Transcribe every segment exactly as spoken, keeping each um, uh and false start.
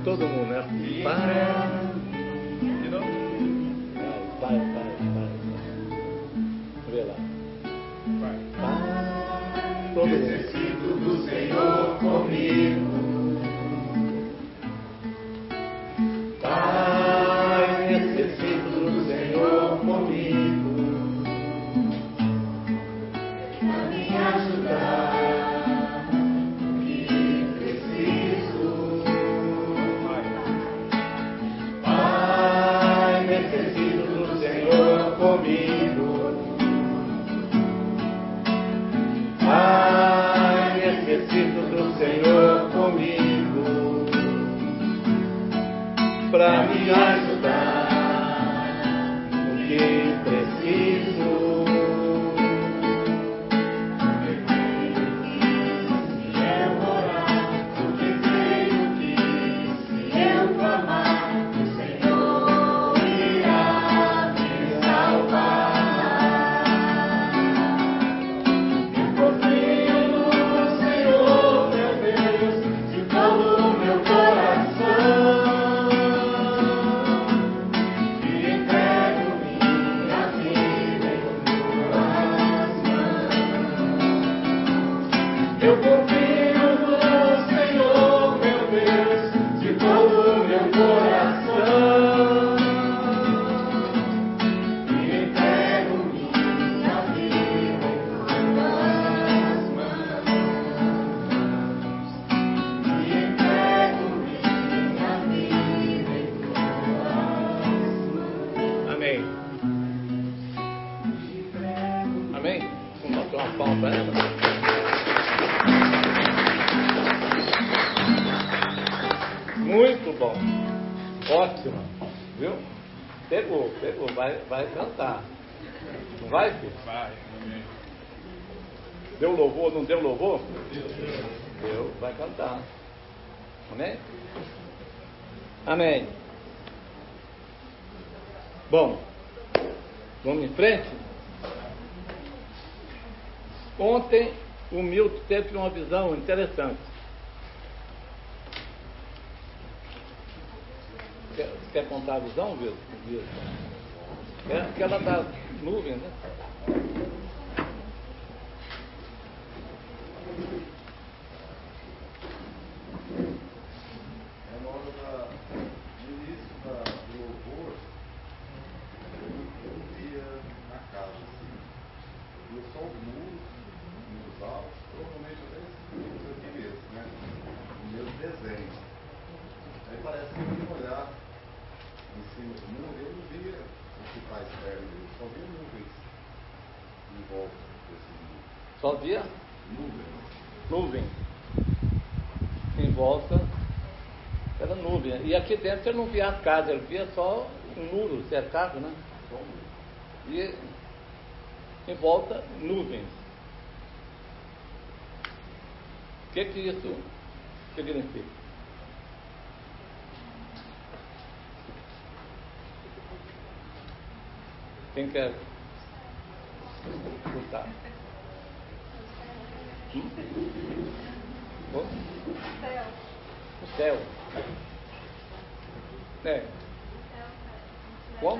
todo mundo, né? Pai. De novo? Pai, pai, pai. Vê lá. Pai. Pai. Todo mundo. Necessito do Senhor comigo. Pai, necessito do Senhor comigo. Pra me ajudar no que preciso. Pai, necessito do Senhor comigo. Pai, necessito do Senhor comigo. Pra me ajudar no que preciso. Muito bom. Ótimo. Viu? Pegou, pegou. Vai, vai cantar. Não vai, filho? Vai. Deu louvor, não deu louvor? Deu, vai cantar. Amém? Amém. Bom, vamos em frente? Ontem o Milton teve uma visão interessante. Quer, quer contar a visão, Milton? É aquela das nuvens, né? Só via nuvem. Nuvem. Em volta era nuvem. E aqui dentro ele não via as casas, ele via só um muro cercado, né? E em volta nuvens. O que que isso significa? Quem quer escutar? Hum? Oh? O céu. O céu. É. Como?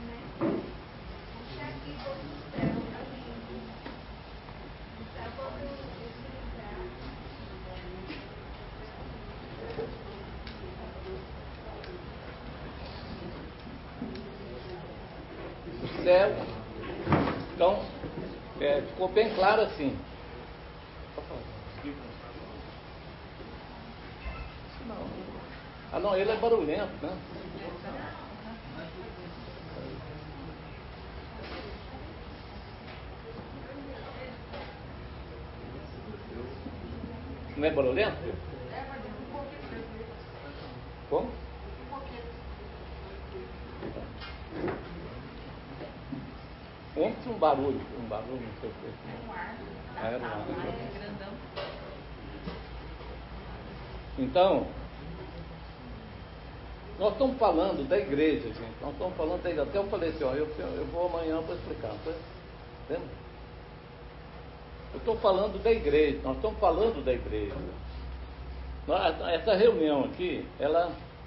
O céu. Então, é, ficou bem claro assim. Ah, não, ele é barulhento, né? Não é barulhento? Como? Ontem tinha um barulho, um barulho, não sei o que. Era um ar. Então, nós estamos falando da igreja, gente. Nós estamos falando da igreja. Até eu falei assim, ó, eu, eu vou amanhã para explicar. Tá? Entendeu? Eu estou falando da igreja. Nós estamos falando da igreja. Essa reunião aqui, ela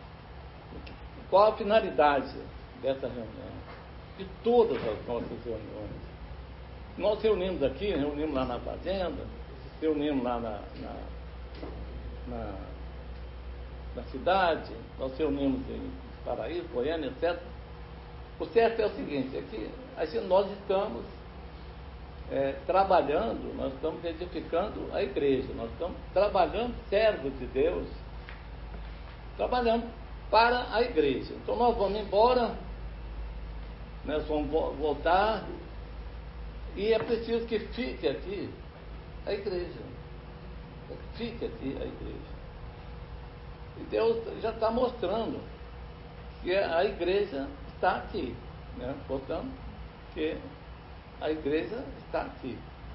qual a finalidade dessa reunião? De todas as nossas reuniões. Nós reunimos aqui, reunimos lá na fazenda, reunimos lá na, na, na, na cidade, nós reunimos em Paraíba, Goiânia, etcétera. O certo é o seguinte, é que assim, nós estamos é, trabalhando, nós estamos edificando a igreja, nós estamos trabalhando, servos de Deus, trabalhando para a igreja. Então nós vamos embora, nós vamos voltar, e é preciso que fique aqui a igreja. Fique aqui a igreja. E Deus já está mostrando que a igreja está aqui, né? Portanto, que a igreja está aqui.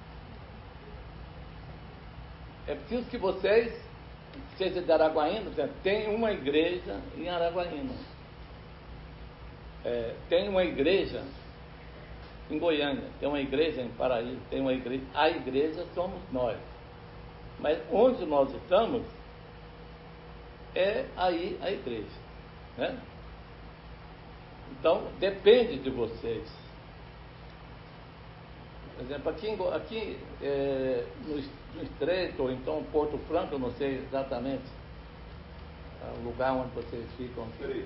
É preciso que vocês, seja de Araguaína, por exemplo, tem uma igreja em Araguaína. É, tem uma igreja em Goiânia, tem uma igreja em Paraíba, tem uma igreja. A igreja somos nós. Mas onde nós estamos é aí a igreja, né? Então, depende de vocês. Por exemplo, aqui, em, aqui é, no, no Estreito, ou então Porto Franco, eu não sei exatamente é, o lugar onde vocês ficam. Estreito,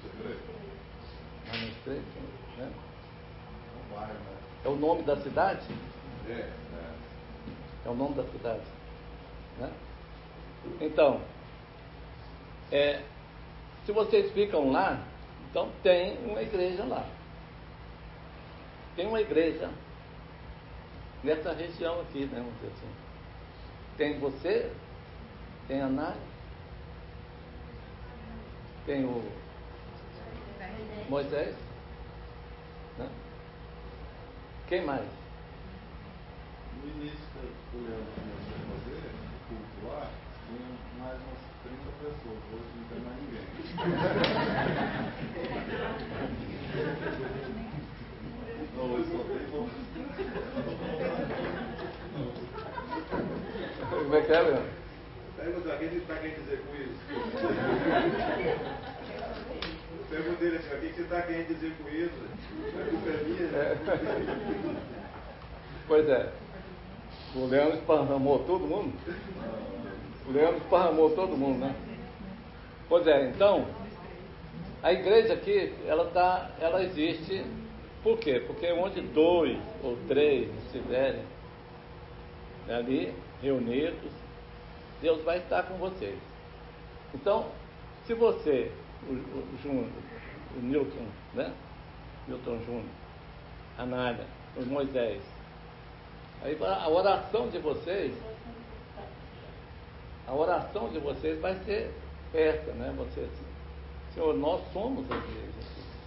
no Estreito, né? É o nome da cidade? É, é. É o nome da cidade, né? Então, é, se vocês ficam lá, então tem uma igreja lá. Tem uma igreja nessa região aqui, né, vamos dizer assim. Tem você, tem a Nádia, tem o Moisés, né? Quem mais? No início que o Leandro começou a fazer, o culto lá, tinha mais umas trinta pessoas, hoje não tem mais ninguém. Não, hoje só tem bom. Como é que é, Leandro? Pergunta, o que você está querendo dizer com isso? Pergunta dele assim, o que você está querendo dizer com isso? A culpa é minha? É. Pois é. O Leandro esparramou todo mundo. O Leandro esparramou todo mundo, né? Pois é, então, a igreja aqui, ela, tá, ela existe, por quê? Porque onde dois ou três estiverem ali reunidos, Deus vai estar com vocês. Então, se você, o, o Júnior, o Newton, né? Newton Júnior, a Nádia, o Moisés, aí a oração de vocês, a oração de vocês vai ser essa, né? Você assim, Senhor, nós somos a igreja.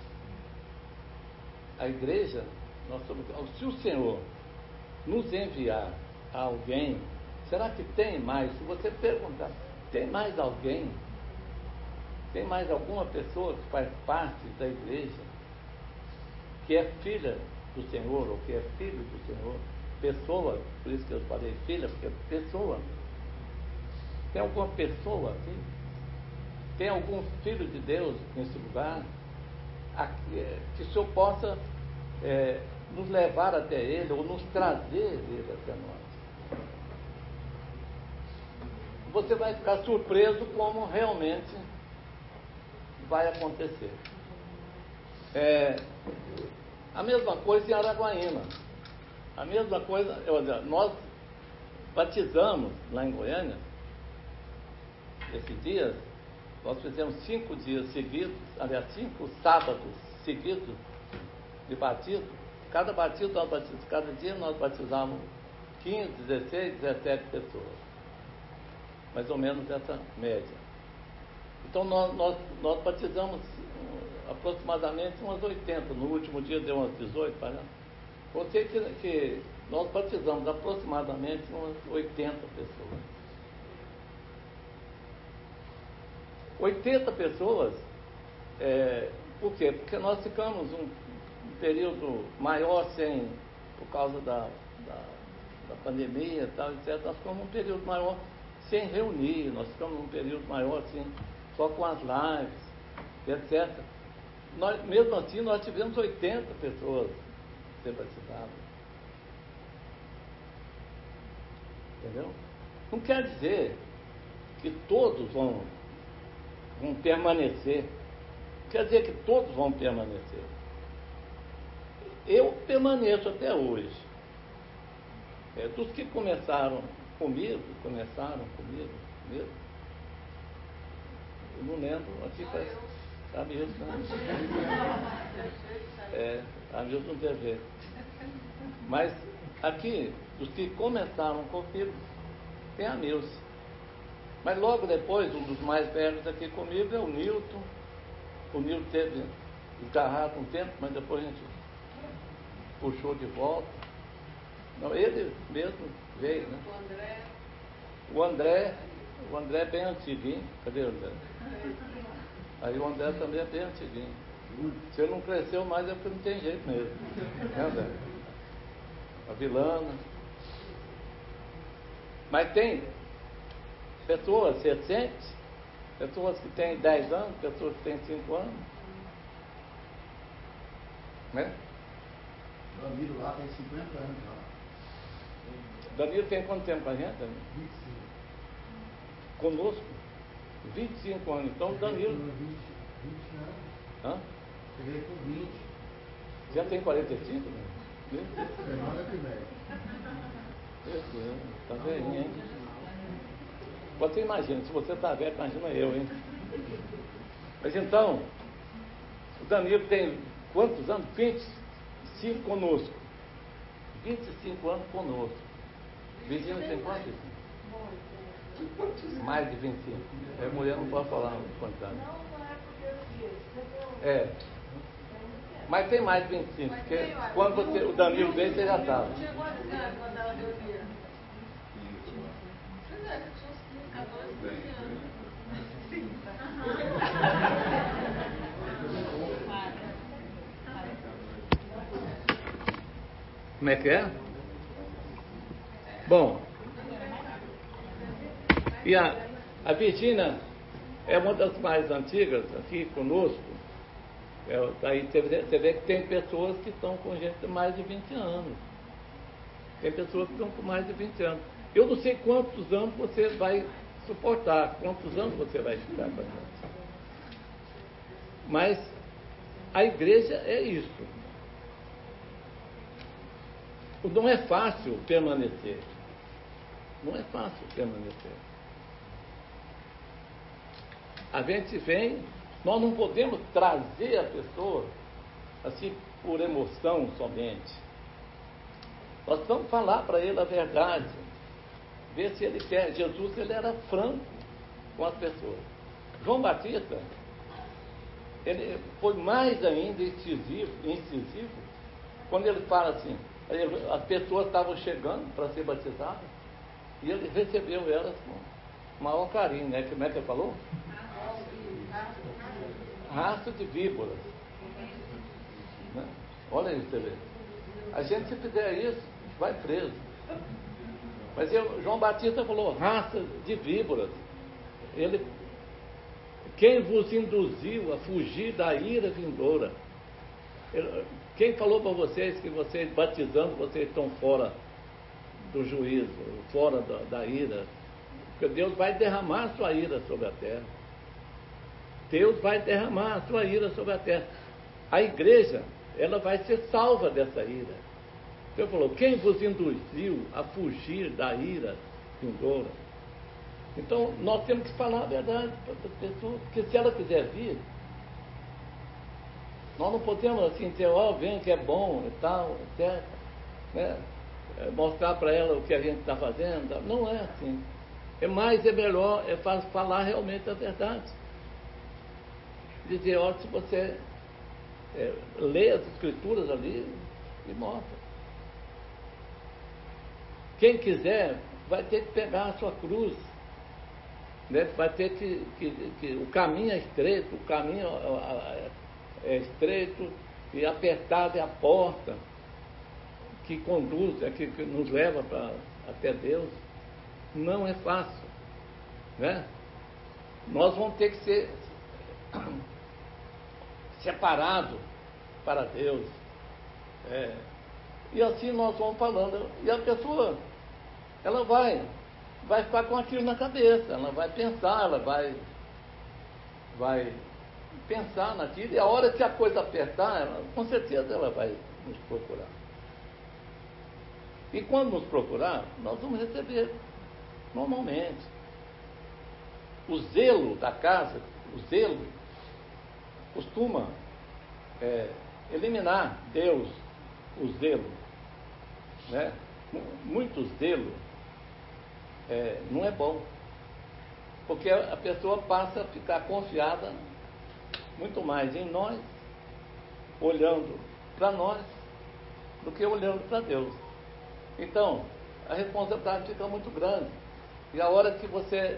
A igreja, nós somos. Se o Senhor nos enviar a alguém, será que tem mais? Se você perguntar, tem mais alguém? Tem mais alguma pessoa que faz parte da igreja, que é filha do Senhor, ou que é filho do Senhor? Pessoa, por isso que eu falei filha, porque é pessoa. Tem alguma pessoa aqui? Tem algum filho de Deus nesse lugar? Aqui, que o Senhor possa é, nos levar até Ele, ou nos trazer Ele até nós. Você vai ficar surpreso como realmente vai acontecer. É, a mesma coisa em Araguaína. A mesma coisa, eu, nós batizamos lá em Goiânia, esses dias, nós fizemos cinco dias seguidos, aliás, cinco sábados seguidos de batismo. Cada batismo, nós batizamos, cada dia nós batizamos quinze, dezesseis, dezessete pessoas. Mais ou menos essa média. Então nós, nós, nós batizamos aproximadamente umas oitenta, no último dia deu umas dezoito, parece. Eu sei que, que nós batizamos aproximadamente umas oitenta pessoas. oitenta pessoas, é, por quê? Porque nós ficamos um, um período maior sem, por causa da, da, da pandemia e tal, etcétera. Nós ficamos um período maior sem reunir, nós ficamos um período maior assim, só com as lives. etcétera. Nós, mesmo assim, nós tivemos oitenta pessoas ser batizadas. Entendeu? Não quer dizer que todos vão, vão permanecer. Não quer dizer que todos vão permanecer. Eu permaneço até hoje. É, dos que começaram comigo, começaram comigo mesmo, eu não lembro, aqui parece. A Milton, é, a Milton não tem jeito. Mas aqui, os que começaram comigo, tem a Milce. Mas logo depois, um dos mais velhos aqui comigo é o Newton. O Newton teve esgarrado um tempo, mas depois a gente puxou de volta. Não, ele mesmo veio, né? O André. O André, o André é bem antiguinho. Cadê o André? Aí o André também é bem antiguinho. Se ele não cresceu mais é porque não tem jeito mesmo. Né, André? A Vilana. Mas tem pessoas recentes, pessoas que têm dez anos, pessoas que têm cinco anos. Né? Danilo lá tem cinquenta anos já. Danilo tem quanto tempo com a gente? vinte e cinco. Conosco? vinte e cinco anos. Então o Danilo. vinte, vinte anos. Hã? Cheguei com vinte. Já tem quarenta e cinco, né? Fernando é primeiro. Tá velhinho, hein? Você imagina, se você tá velho, imagina eu, hein? Mas então, o Danilo tem quantos anos? vinte e cinco conosco. vinte e cinco anos conosco. Virgínia tem quantos? Mais de vinte e cinco. A mulher não pode falar quantos anos. É. Mas tem mais de vinte e cinco, porque quando você, o Danilo veio, você já estava. Tinha quantos anos quando ela reunia? Pois é, tinha uns catorze, quinze anos. Como é que é? Bom, e a, a Virgínia é uma das mais antigas aqui conosco. É, aí você vê, você vê que tem pessoas que estão com gente de mais de vinte anos. Tem pessoas que estão com mais de vinte anos. Eu não sei quantos anos você vai suportar, quantos anos você vai ficar com a gente. Mas a igreja é isso. Não é fácil permanecer. Não é fácil permanecer. A gente vem, nós não podemos trazer a pessoa assim por emoção somente. Nós vamos falar para ele a verdade, ver se ele quer. Jesus, ele era franco com as pessoas. João Batista, ele foi mais ainda incisivo, incisivo quando ele fala assim, ele, as pessoas estavam chegando para ser batizadas e ele recebeu elas com maior carinho, né? Como é que ele falou? Raça de víboras. Né? Olha aí, você vê. A gente, se fizer isso, vai preso. Mas eu, João Batista falou, raça de víboras. Ele, quem vos induziu a fugir da ira vindoura? Ele, quem falou para vocês que vocês, batizando, vocês estão fora do juízo, fora da, da ira? Porque Deus vai derramar a sua ira sobre a terra. Deus vai derramar a sua ira sobre a terra. A igreja, ela vai ser salva dessa ira. Deus falou, quem vos induziu a fugir da ira vindoura? Então, nós temos que falar a verdade para as pessoas, porque se ela quiser vir, nós não podemos assim dizer, ó, oh, vem que é bom e tal, etcétera. Né? Mostrar para ela o que a gente está fazendo. Não é assim. É mais, é melhor, é falar realmente a verdade. Dizer, ó, se você é, lê as escrituras ali e mostra. Quem quiser vai ter que pegar a sua cruz. Né? Vai ter que, que, que. O caminho é estreito, o caminho é estreito e apertada é a porta que conduz, é que, que nos leva pra, até Deus. Não é fácil. Né? Nós vamos ter que ser separado para Deus. É, e assim nós vamos falando. E a pessoa, ela vai, vai ficar com aquilo na cabeça, ela vai pensar, ela vai, vai pensar naquilo, e a hora que a coisa apertar, ela, com certeza ela vai nos procurar. E quando nos procurar, nós vamos receber, normalmente. O zelo da casa, o zelo, costuma é, eliminar Deus, o zelo. Né? Muito zelo é, não é bom, porque a pessoa passa a ficar confiada muito mais em nós, olhando para nós, do que olhando para Deus. Então, a responsabilidade fica muito grande. E a hora que você,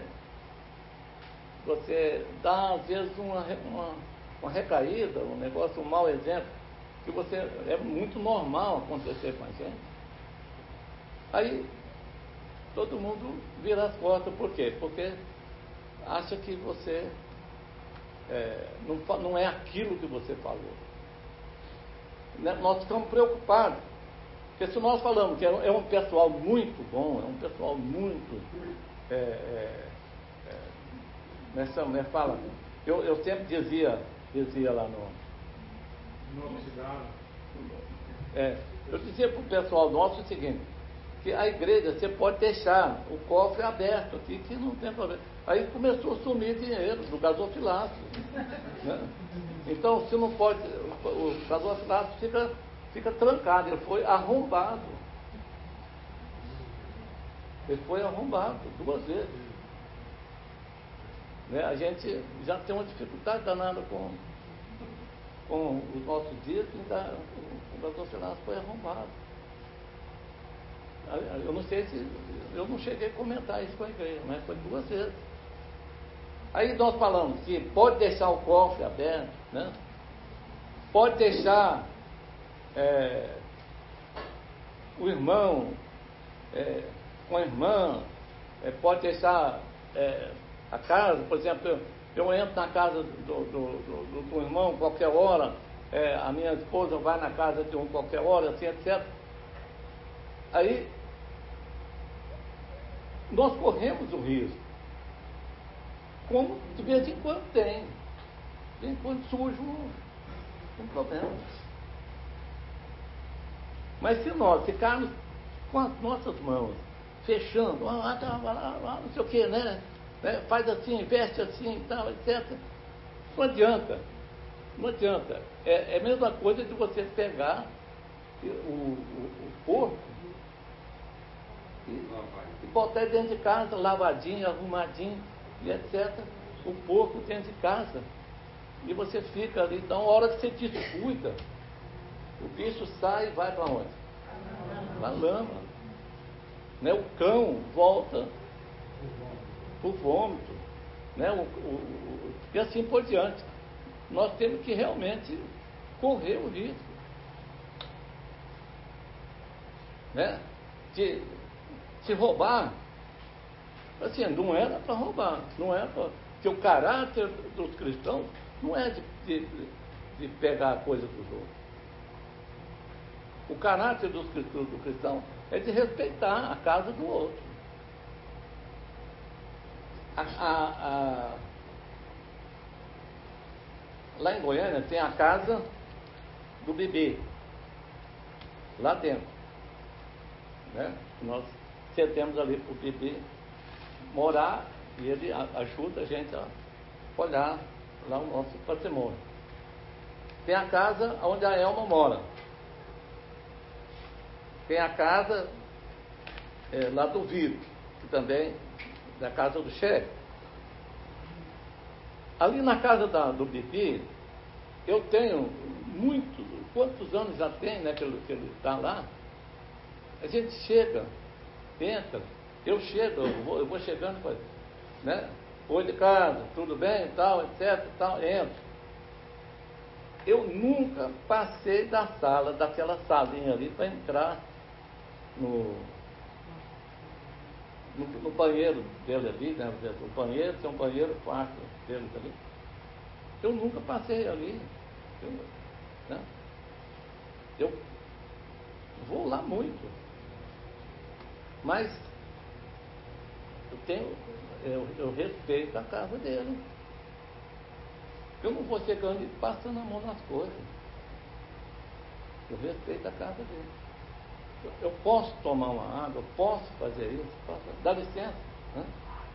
você dá, às vezes, uma, uma, uma recaída, um negócio, um mau exemplo, que você, é muito normal acontecer com a gente, aí todo mundo vira as costas. Por quê? Porque acha que você é, não, não é aquilo que você falou. Né? Nós ficamos preocupados. Porque se nós falamos que é um pessoal muito bom, é um pessoal muito. É, é, é, nessa, né, fala, eu, eu sempre dizia, dizia lá no. É, eu dizia para o pessoal nosso o seguinte, que a igreja você pode deixar o cofre aberto aqui, que não tem problema. Aí começou a sumir dinheiro do gasofilaço. Né? Então, se não pode, o gasofilaço fica. Fica trancado, ele foi arrombado. Ele foi arrombado duas vezes. Né? A gente já tem uma dificuldade danada com, com os nossos dias, e ainda, o gasofilaço foi arrombado. Eu não sei se. Eu não cheguei a comentar isso com a igreja, mas foi duas vezes. Aí nós falamos que pode deixar o cofre aberto, né? Pode deixar. É, o irmão é, com a irmã, é, pode deixar é, a casa, por exemplo, eu, eu entro na casa do, do, do, do irmão qualquer hora, é, a minha esposa vai na casa de um qualquer hora, assim, etcétera. Aí nós corremos o risco, como de vez em quando tem, de vez em quando surge um, um problema. Mas se nós ficarmos com as nossas mãos, fechando, ah, tá, lá, lá, não sei o que, né? né? Faz assim, veste assim, tal, etcétera. Não adianta. Não adianta. É, é a mesma coisa de você pegar o, o, o porco e, e botar ele dentro de casa, lavadinho, arrumadinho, e etcétera. O porco dentro de casa. E você fica ali. Então, a hora que você descuida, o bicho sai e vai para onde? Para a lama. Né? O cão volta para o vômito. Né? O, o, o, e assim por diante. Nós temos que realmente correr o risco. Né? De, de roubar. Assim, não era para roubar. Não era pra, porque o caráter dos cristãos não é de, de, de pegar a coisa dos outros. O caráter do, do cristão é de respeitar a casa do outro. A, a, a... Lá em Goiânia tem a casa do bebê, lá dentro. Né? Nós cedemos ali para o bebê morar e ele ajuda a gente a olhar lá o nosso patrimônio. Tem a casa onde a Elma mora. Tem a casa é, lá do Viro, que também da casa do chefe. Ali na casa da, do Bibi, eu tenho muito, quantos anos já tem, né, que ele está lá? A gente chega, entra, eu chego, eu vou, eu vou chegando, né? Oi de casa, tudo bem, tal, etc, tal, entro. Eu nunca passei da sala, daquela salinha ali, para entrar no, no, no banheiro dele ali, né? O banheiro, tem um banheiro, quarto deles ali. Eu nunca passei ali. Eu, né? eu vou lá muito. Mas eu tenho, eu, eu respeito a casa dele. Eu não vou chegando e passando a mão nas coisas. Eu respeito a casa dele. Eu, eu posso tomar uma água, eu posso fazer isso, posso, dá licença. Né?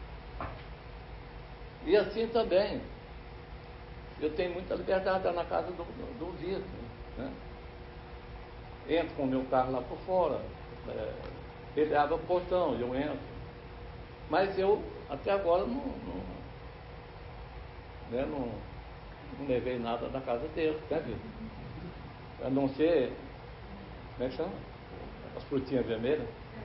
E assim também, eu tenho muita liberdade lá na casa do, do, do Vitor. Né? Entro com o meu carro lá por fora, é, ele abre o portão, eu entro. Mas eu, até agora, não, não, né, não, não levei nada da casa dele, né, Vitor? A não ser, como é que chama? As frutinhas vermelhas?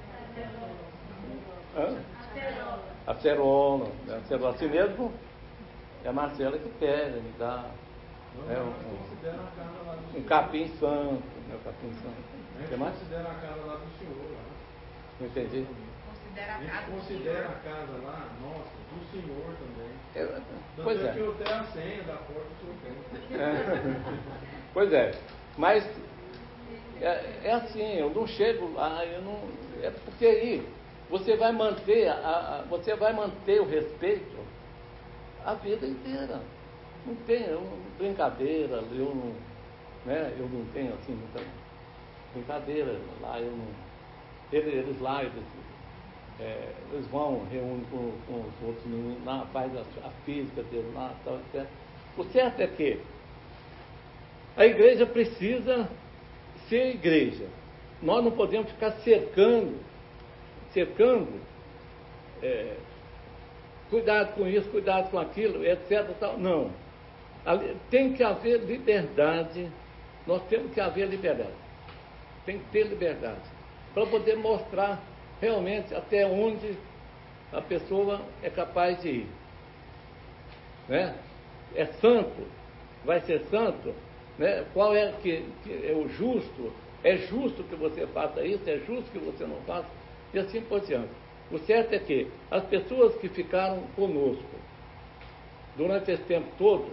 Hã? Acerola. Né? Acerola. Assim mesmo, é a Marcela que pega, me dá. Não, É, não, um, um, um capim santo. Né? Capim santo. a gente que mais? considera a casa lá do senhor. Lá. Não entendi. Considera A a gente casa do considera senhor. a casa lá, nossa, do senhor também. É, Tanto pois é é. que eu tenho a senha da porta do senhor tem. É. Pois é. Mas é, é assim, eu não chego lá, eu não. É porque aí você vai manter, a, a, você vai manter o respeito a vida inteira. Não tem eu, brincadeira, eu não, né, eu não tenho assim muita brincadeira lá, eu não. Eles, eles lá, eles, é, eles vão, reúnem com, com os outros meninos lá, faz a, a física deles lá, tal, etcétera. O certo é que a igreja precisa ser igreja. Nós não podemos ficar cercando, cercando, é, cuidado com isso, cuidado com aquilo, etcétera. Tal. Não. Tem que haver liberdade, nós temos que haver liberdade. Tem que ter liberdade. Para poder mostrar realmente até onde a pessoa é capaz de ir. Né? É santo, vai ser santo, né? Qual é que, que é o justo? É justo que você faça isso, é justo que você não faça, e assim por diante. O certo é que as pessoas que ficaram conosco durante esse tempo todo,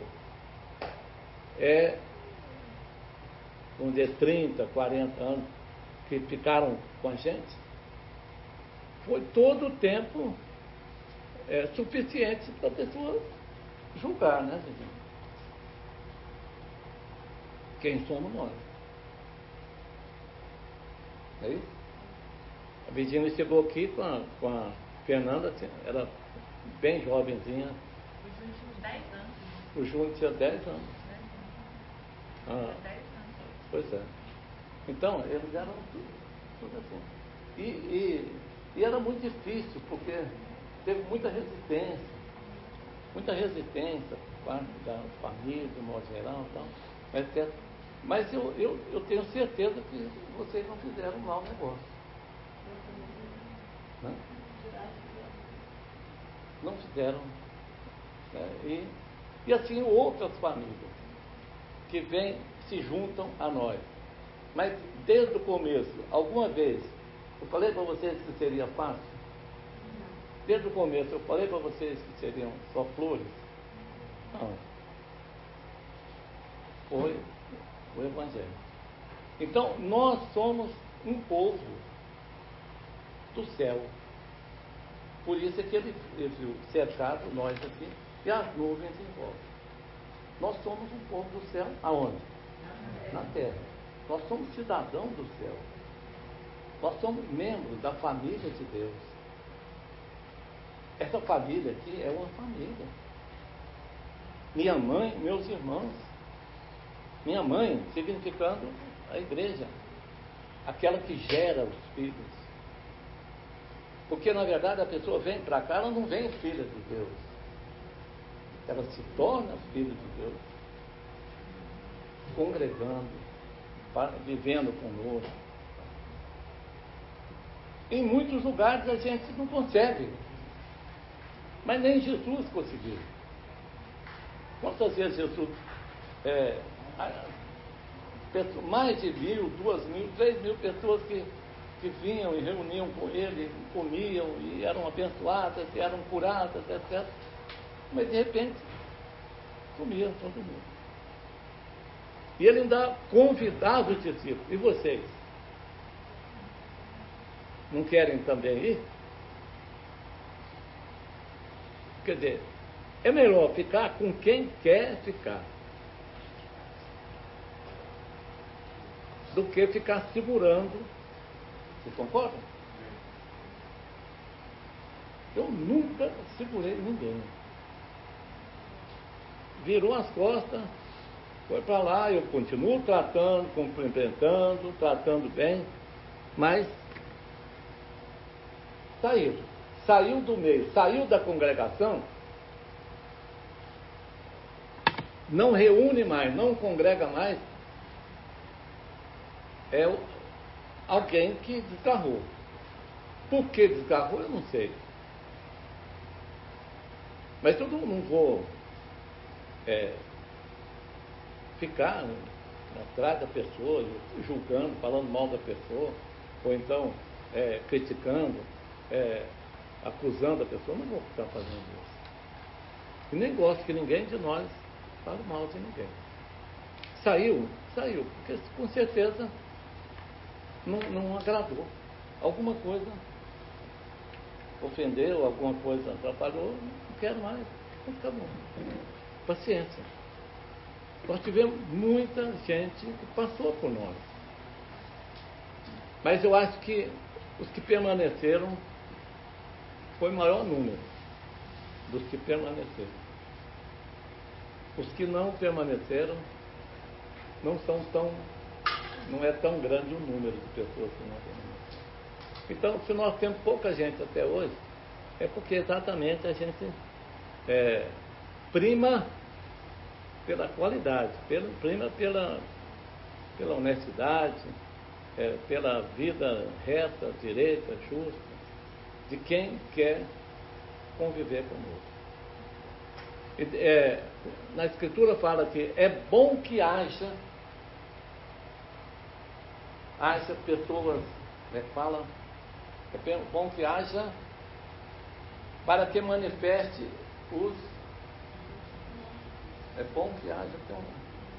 é, vamos dizer, trinta, quarenta anos, que ficaram com a gente, foi todo o tempo é, suficiente para a pessoa julgar, né, gente? Quem somos nós? É isso? A Virgínia chegou aqui com a, com a Fernanda, assim, era bem jovenzinha. O Júnior tinha uns dez anos. O Júnior tinha dez anos. dez anos. Ah, dez anos. pois é. Então, eles eram tudo, tudo assim. E, e, e era muito difícil, porque teve muita resistência. Muita resistência por parte da família, de modo geral, tal, etcétera. Mas eu, eu, eu tenho certeza que vocês não fizeram um mau negócio. Né? Não fizeram. Né? E, e assim outras famílias que vêm, se juntam a nós. Mas desde o começo, alguma vez, eu falei para vocês que seria fácil? Desde o começo eu falei para vocês que seriam só flores? Não. Foi o Evangelho. Então, nós somos um povo do céu. Por isso é que ele, ele viu cercado nós aqui e as nuvens em volta. Nós somos um povo do céu aonde? Na terra. Nós somos cidadãos do céu. Nós somos membros da família de Deus. Essa família aqui é uma família. Minha mãe, meus irmãos. Minha mãe, significando a igreja. Aquela que gera os filhos. Porque, na verdade, a pessoa vem para cá, ela não vem filha de Deus. Ela se torna filha de Deus. Congregando, vivendo conosco. Em muitos lugares a gente não consegue. Mas nem Jesus conseguiu. Quantas vezes Jesus... É, mais de mil, duas mil, três mil pessoas que, que vinham e reuniam com ele, comiam e eram abençoadas, e eram curadas, etcétera. Mas de repente, sumia todo mundo. E ele ainda convidava os discípulos. E vocês? Não querem também ir? Quer dizer, é melhor ficar com quem quer ficar do que ficar segurando. Vocês concordam? Eu nunca segurei ninguém. Virou as costas, foi para lá, eu continuo tratando, cumprimentando, tratando bem, mas saiu. Saiu do meio, saiu da congregação, não reúne mais, não congrega mais, é alguém que desgarrou. Por que desgarrou, eu não sei. Mas eu não, não vou é, ficar atrás da pessoa, julgando, falando mal da pessoa, ou então é, criticando, é, acusando a pessoa. Não vou ficar fazendo isso. E nem gosto que ninguém de nós fale mal de ninguém. Saiu, saiu, porque com certeza não, não agradou. Alguma coisa ofendeu, alguma coisa atrapalhou, não quero mais. Então fica bom. Paciência. Nós tivemos muita gente que passou por nós. Mas eu acho que os que permaneceram foi o maior número dos que permaneceram. Os que não permaneceram não são tão, não é tão grande o número de pessoas que não permaneceram. Então, se nós temos pouca gente até hoje, é porque exatamente a gente é, prima pela qualidade, pela, prima pela, pela honestidade, é, pela vida reta, direita, justa, de quem quer conviver conosco. E, é, na Escritura fala que é bom que haja, haja pessoas, né, fala, é bom que haja para que manifeste os. É bom que haja. Tem um,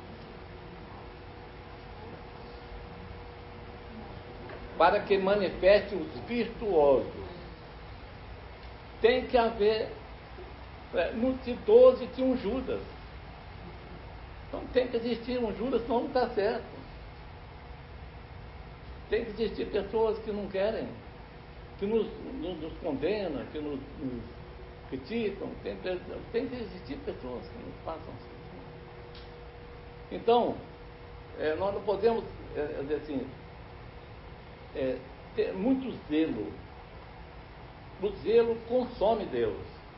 para que manifeste os virtuosos. Tem que haver. É, no doze tinha um Judas. Então tem que existir um Judas, senão não está certo. Tem que existir pessoas que não querem, que nos, nos, nos condenam, que nos, nos criticam. Tem, tem que existir pessoas que nos façam assim. Então, é, nós não podemos é, dizer assim, é, ter muito zelo. O zelo consome Deus.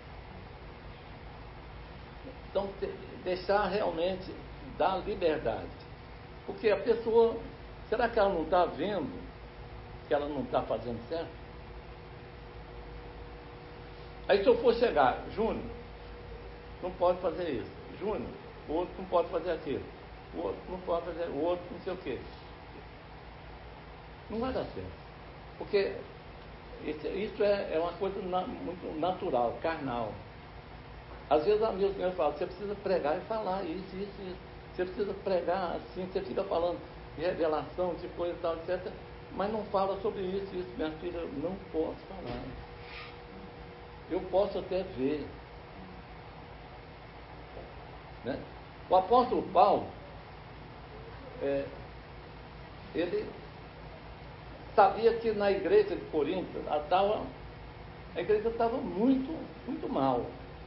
Então, te, deixar realmente dar liberdade. Porque a pessoa, será que ela não está vendo que ela não está fazendo certo? Aí se eu for chegar, Júnior, não pode fazer isso. Júnior, o outro não pode fazer aquilo. O outro não pode fazer, o outro não sei o quê. Não vai dar certo. Porque isso, isso é, é uma coisa na, muito natural, carnal. Às vezes amigos meus falam, você precisa pregar e falar isso, isso, isso. Você precisa pregar assim, você fica falando de revelação, de coisa e tal, etcétera. Mas não fala sobre isso, isso. Minha filha, eu não posso falar. Eu posso até ver. Né? O apóstolo Paulo, é, ele sabia que na igreja de Corinto, a, tava, a igreja estava muito, muito mal.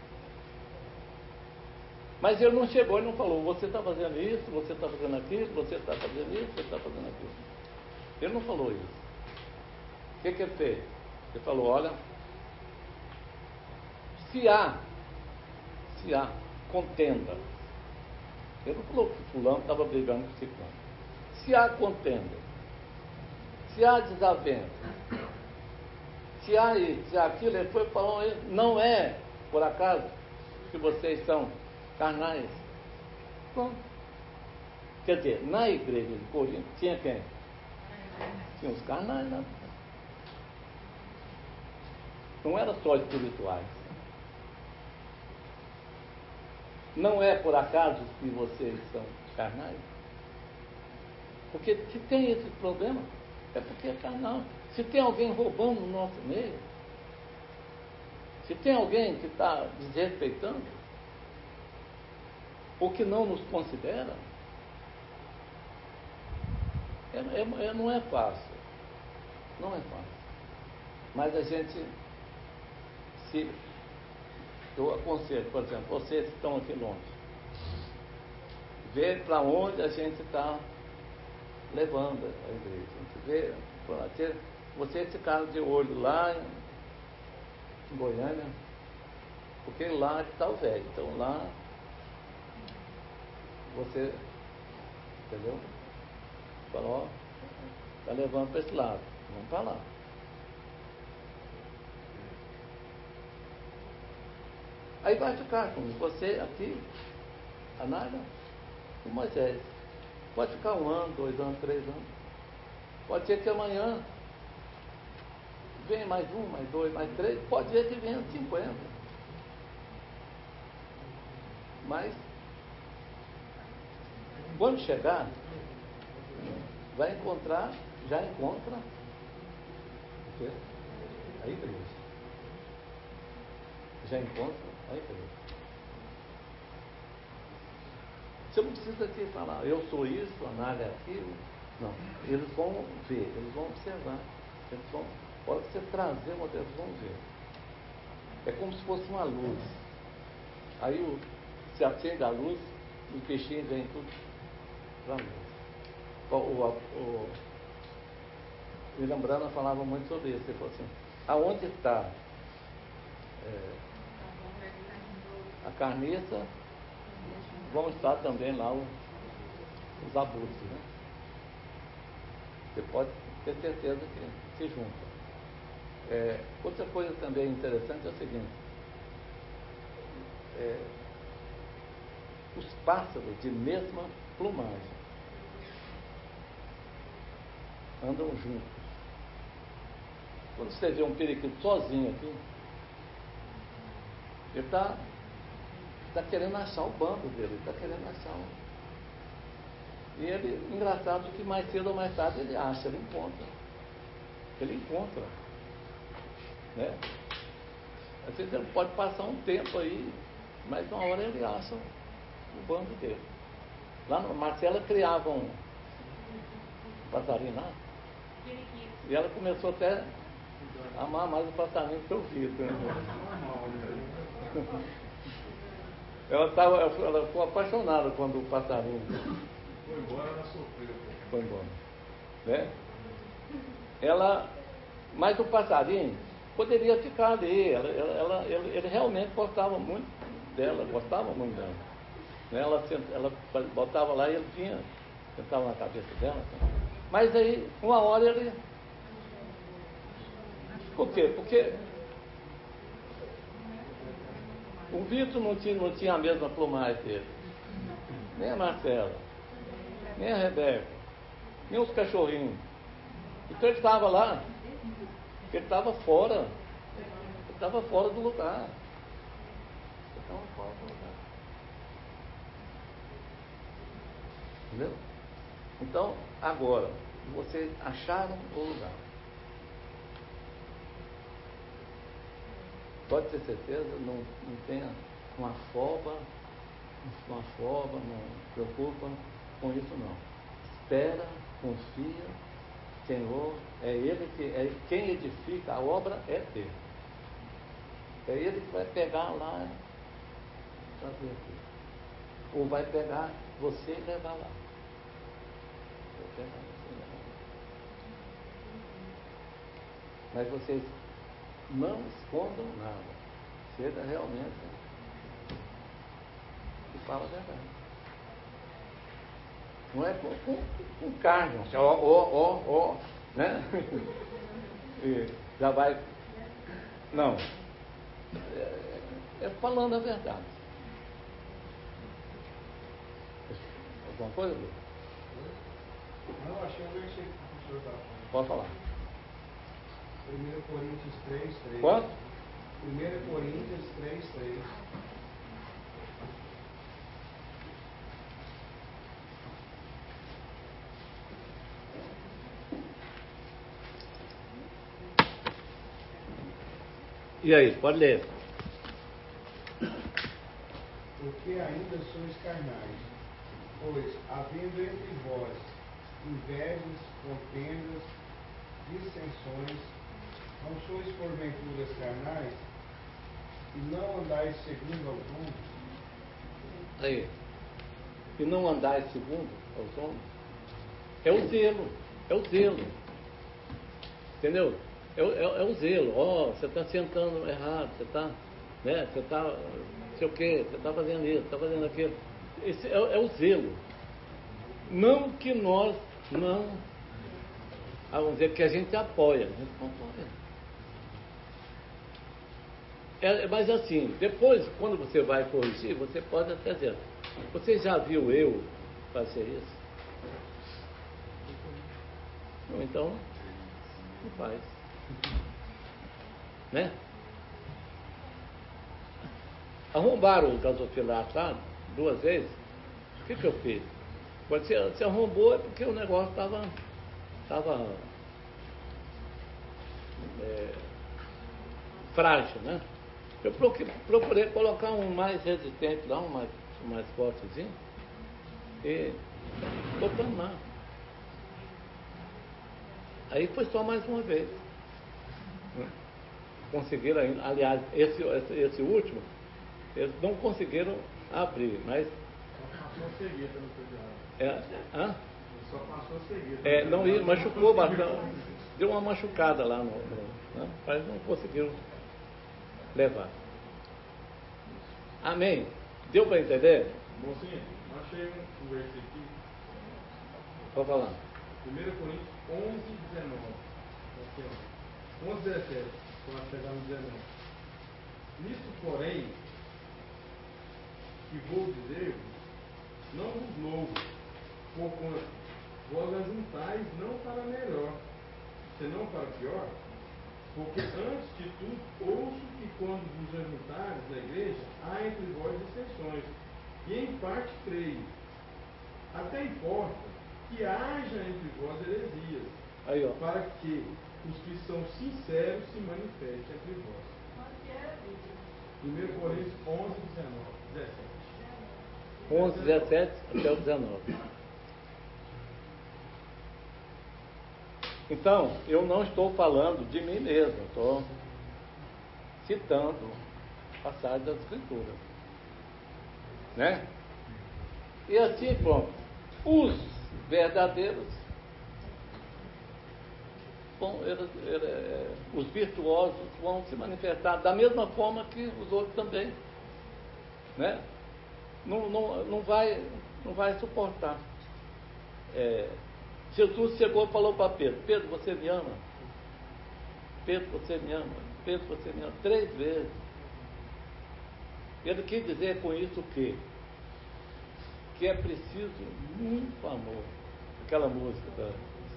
Mas ele não chegou e não falou, você está fazendo isso, você está fazendo aquilo, você está fazendo isso, você está fazendo aquilo. Ele não falou isso. O que, que ele fez? Ele falou, olha, se há, se há contenda, ele não falou que fulano estava brigando com ciclano. Se há contenda, se há desavença, se há isso, se há aquilo, ele foi falando, não é por acaso que vocês são carnais. Bom, quer dizer, na igreja de Corinto tinha quem? Tinha os carnais, né? Não era só espirituais. Não é por acaso que vocês são carnais? Porque se tem esse problema, é porque é carnal. Se tem alguém roubando no nosso meio, se tem alguém que está desrespeitando, ou que não nos considera, é, é, é, não é fácil. Não é fácil. Mas a gente, se eu aconselho, por exemplo, vocês que estão aqui longe, ver para onde a gente está levando a igreja. A gente vê, vocês ficaram de olho lá em Goiânia, porque lá está o velho. Então lá você, entendeu? Falou, ó, está levando para esse lado, vamos para lá. Aí vai ficar com você aqui, a Nádia, o Moisés. Pode ficar um ano, dois anos, três anos. Pode ser que amanhã venha mais um, mais dois, mais três. Pode ser que venha cinquenta. Mas, quando chegar, vai encontrar, já encontra a igreja. Já encontra a igreja. Você não precisa aqui falar, eu sou isso, a Nádia é aquilo. Não, eles vão ver, eles vão observar. Eles vão, a hora que você trazer uma deles, vão ver. É como se fosse uma luz. Aí o, se acende a luz, os peixinhos vêm tudo para a luz. O, o, o William Branham falava muito sobre isso. Ele falou assim, aonde está é, a carniça, vão estar também lá os, os abusos, né? Você pode ter certeza que se juntam. É, outra coisa também interessante é o seguinte, é, os pássaros de mesma plumagem andam juntos. Quando você vê um periquito sozinho aqui, ele está tá querendo achar o bando dele, ele está querendo achar um. E ele, engraçado que mais cedo ou mais tarde ele acha, ele encontra. Ele encontra. Né? Às vezes ele pode passar um tempo aí, mas uma hora ele acha o bando dele. Lá no Marcela criava um passarinho lá, e ela começou até a amar mais o passarinho que o Vitor. Né? Ela, tava, ela ficou apaixonada quando o passarinho foi embora, ela sofreu. Foi embora. Né? Ela, mas o passarinho poderia ficar ali. Ela, ela, ele, ele realmente gostava muito dela, gostava muito dela. Né? Ela, ela botava lá e ele vinha, sentava na cabeça dela. Mas aí, uma hora ele. Por quê? Porque o Vitor não tinha, não tinha a mesma plumagem dele, nem a Marcela, nem a Rebeca, nem os cachorrinhos. Então ele estava lá, ele estava fora, ele estava fora do lugar. Ele estava fora do lugar. Entendeu? Então, agora, vocês acharam o lugar. Pode ter certeza, não, não tenha uma afoba, uma afoba, não se preocupa com isso não. Espera, confia, Senhor, é Ele que é quem edifica, a obra é dele. É Ele que vai pegar lá e trazer aqui. Ou vai pegar você e levar lá. Vai pegar você e levar lá. Mas vocês não escondam nada. Chega realmente e fala a verdade. Não é com, com, com carne, ó, ó, ó, ó, né? E já vai. Não. É, é falando a verdade. Alguma coisa, Lu? Não, achei um versículo que o senhor estava falando. Pode falar. primeira Coríntios três, três. Quanto? primeira Coríntios três, três. E aí, pode ler. Porque ainda sois carnais, pois, havendo entre vós invejas, contendas, dissensões, não sois porventuras carnais, e não andais segundo aos homens? Aí. E não andais segundo aos homens? É o zelo. É o zelo. Entendeu? É, é, é o zelo. Ó, oh, você está sentando errado, você está, né? Você está, não sei o quê, você está fazendo isso, está fazendo aquilo. Esse é, é o zelo. Não que nós não, ah, vamos dizer que a gente apoia. A gente não apoia. É, mas assim, depois, quando você vai corrigir, você pode até dizer, você já viu eu fazer isso? Não, então, não faz. Né? Arrombaram o gasofilato lá duas vezes. O que, que eu fiz? Quando você, você arrombou é porque o negócio estava estava é, frágil, né? Eu procurei colocar um mais resistente lá, um mais, um mais fortezinho, e botando lá. Aí foi só mais uma vez. Conseguiram ainda, aliás, esse, esse, esse último, eles não conseguiram abrir, mas. Só passou a seguir, pelo que É, hã? Só passou a seguir. É, não, machucou bastante. Deu uma machucada lá no. no né? Mas não conseguiram levar. Amém? Deu para entender? Mocinho, achei um, um versículo aqui. Pode falar. primeira Coríntios onze, dezenove. Aqui, ó. onze, dezessete. Quando chegar no dezenove. Nisto, porém, que vou dizer, não vos louvo, porquanto vós ajuntais não para melhor, senão para pior. Porque antes de tudo, ouço que quando vos ajuntares na igreja, há entre vós dissensões, e em parte creio. Até importa que haja entre vós heresias, Aí, ó. para que os que são sinceros se manifestem entre vós. primeira Coríntios onze, dezenove, dezessete. onze, dezessete até o dezenove. Então, eu não estou falando de mim mesmo, estou citando passagens das Escrituras. Né? E assim, pronto. Os verdadeiros, bom, eles, eles, os virtuosos vão se manifestar da mesma forma que os outros também. Né? Não, não, não, vai, não vai suportar. É, Jesus chegou e falou para Pedro: Pedro, você me ama? Pedro, você me ama? Pedro, você me ama? Três vezes. Ele quis dizer com isso o quê? Que é preciso muito amor. Aquela música da...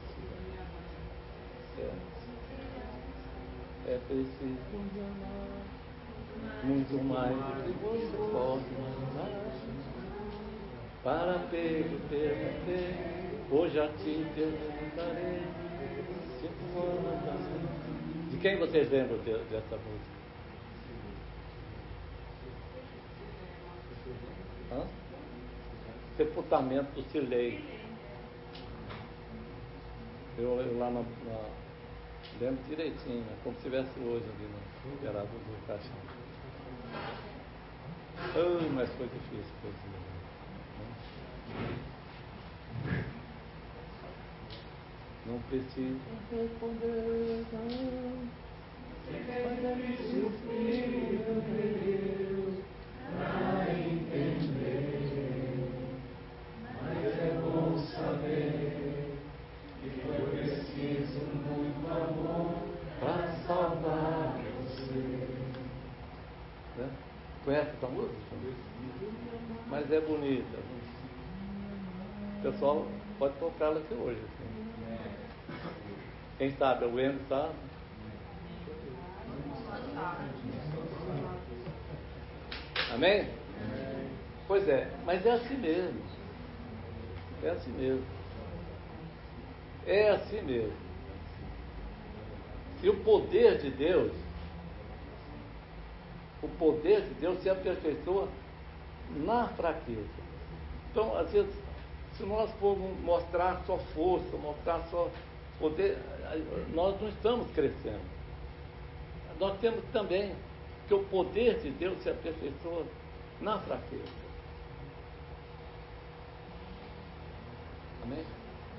É, é preciso amar muito mais do que você pode amar, para pelo perder. Hoje a ti perguntarei se tu amas assim. De quem vocês lembram de, dessa música? Hã? Sepultamento do Silei. Eu, eu lá na, na lembro direitinho, né? Como se estivesse hoje ali no Gerado do Caixão. Ai, mas foi difícil poesia. Não preciso responder, não. Mas é preciso meu Deus pra entender. Mas é bom saber que foi preciso muito amor pra salvar você. Né? Conhece essa música? Mas é bonita. O pessoal pode tocá-la aqui hoje. Assim. Quem sabe? O Wendel sabe. Amém? Pois é, mas é assim mesmo. É assim mesmo. É assim mesmo. E o poder de Deus O poder de Deus se aperfeiçoa na fraqueza. Então, às vezes, se nós formos mostrar só força, mostrar só poder, nós não estamos crescendo. Nós temos também que o poder de Deus se aperfeiçoa na fraqueza. Amém?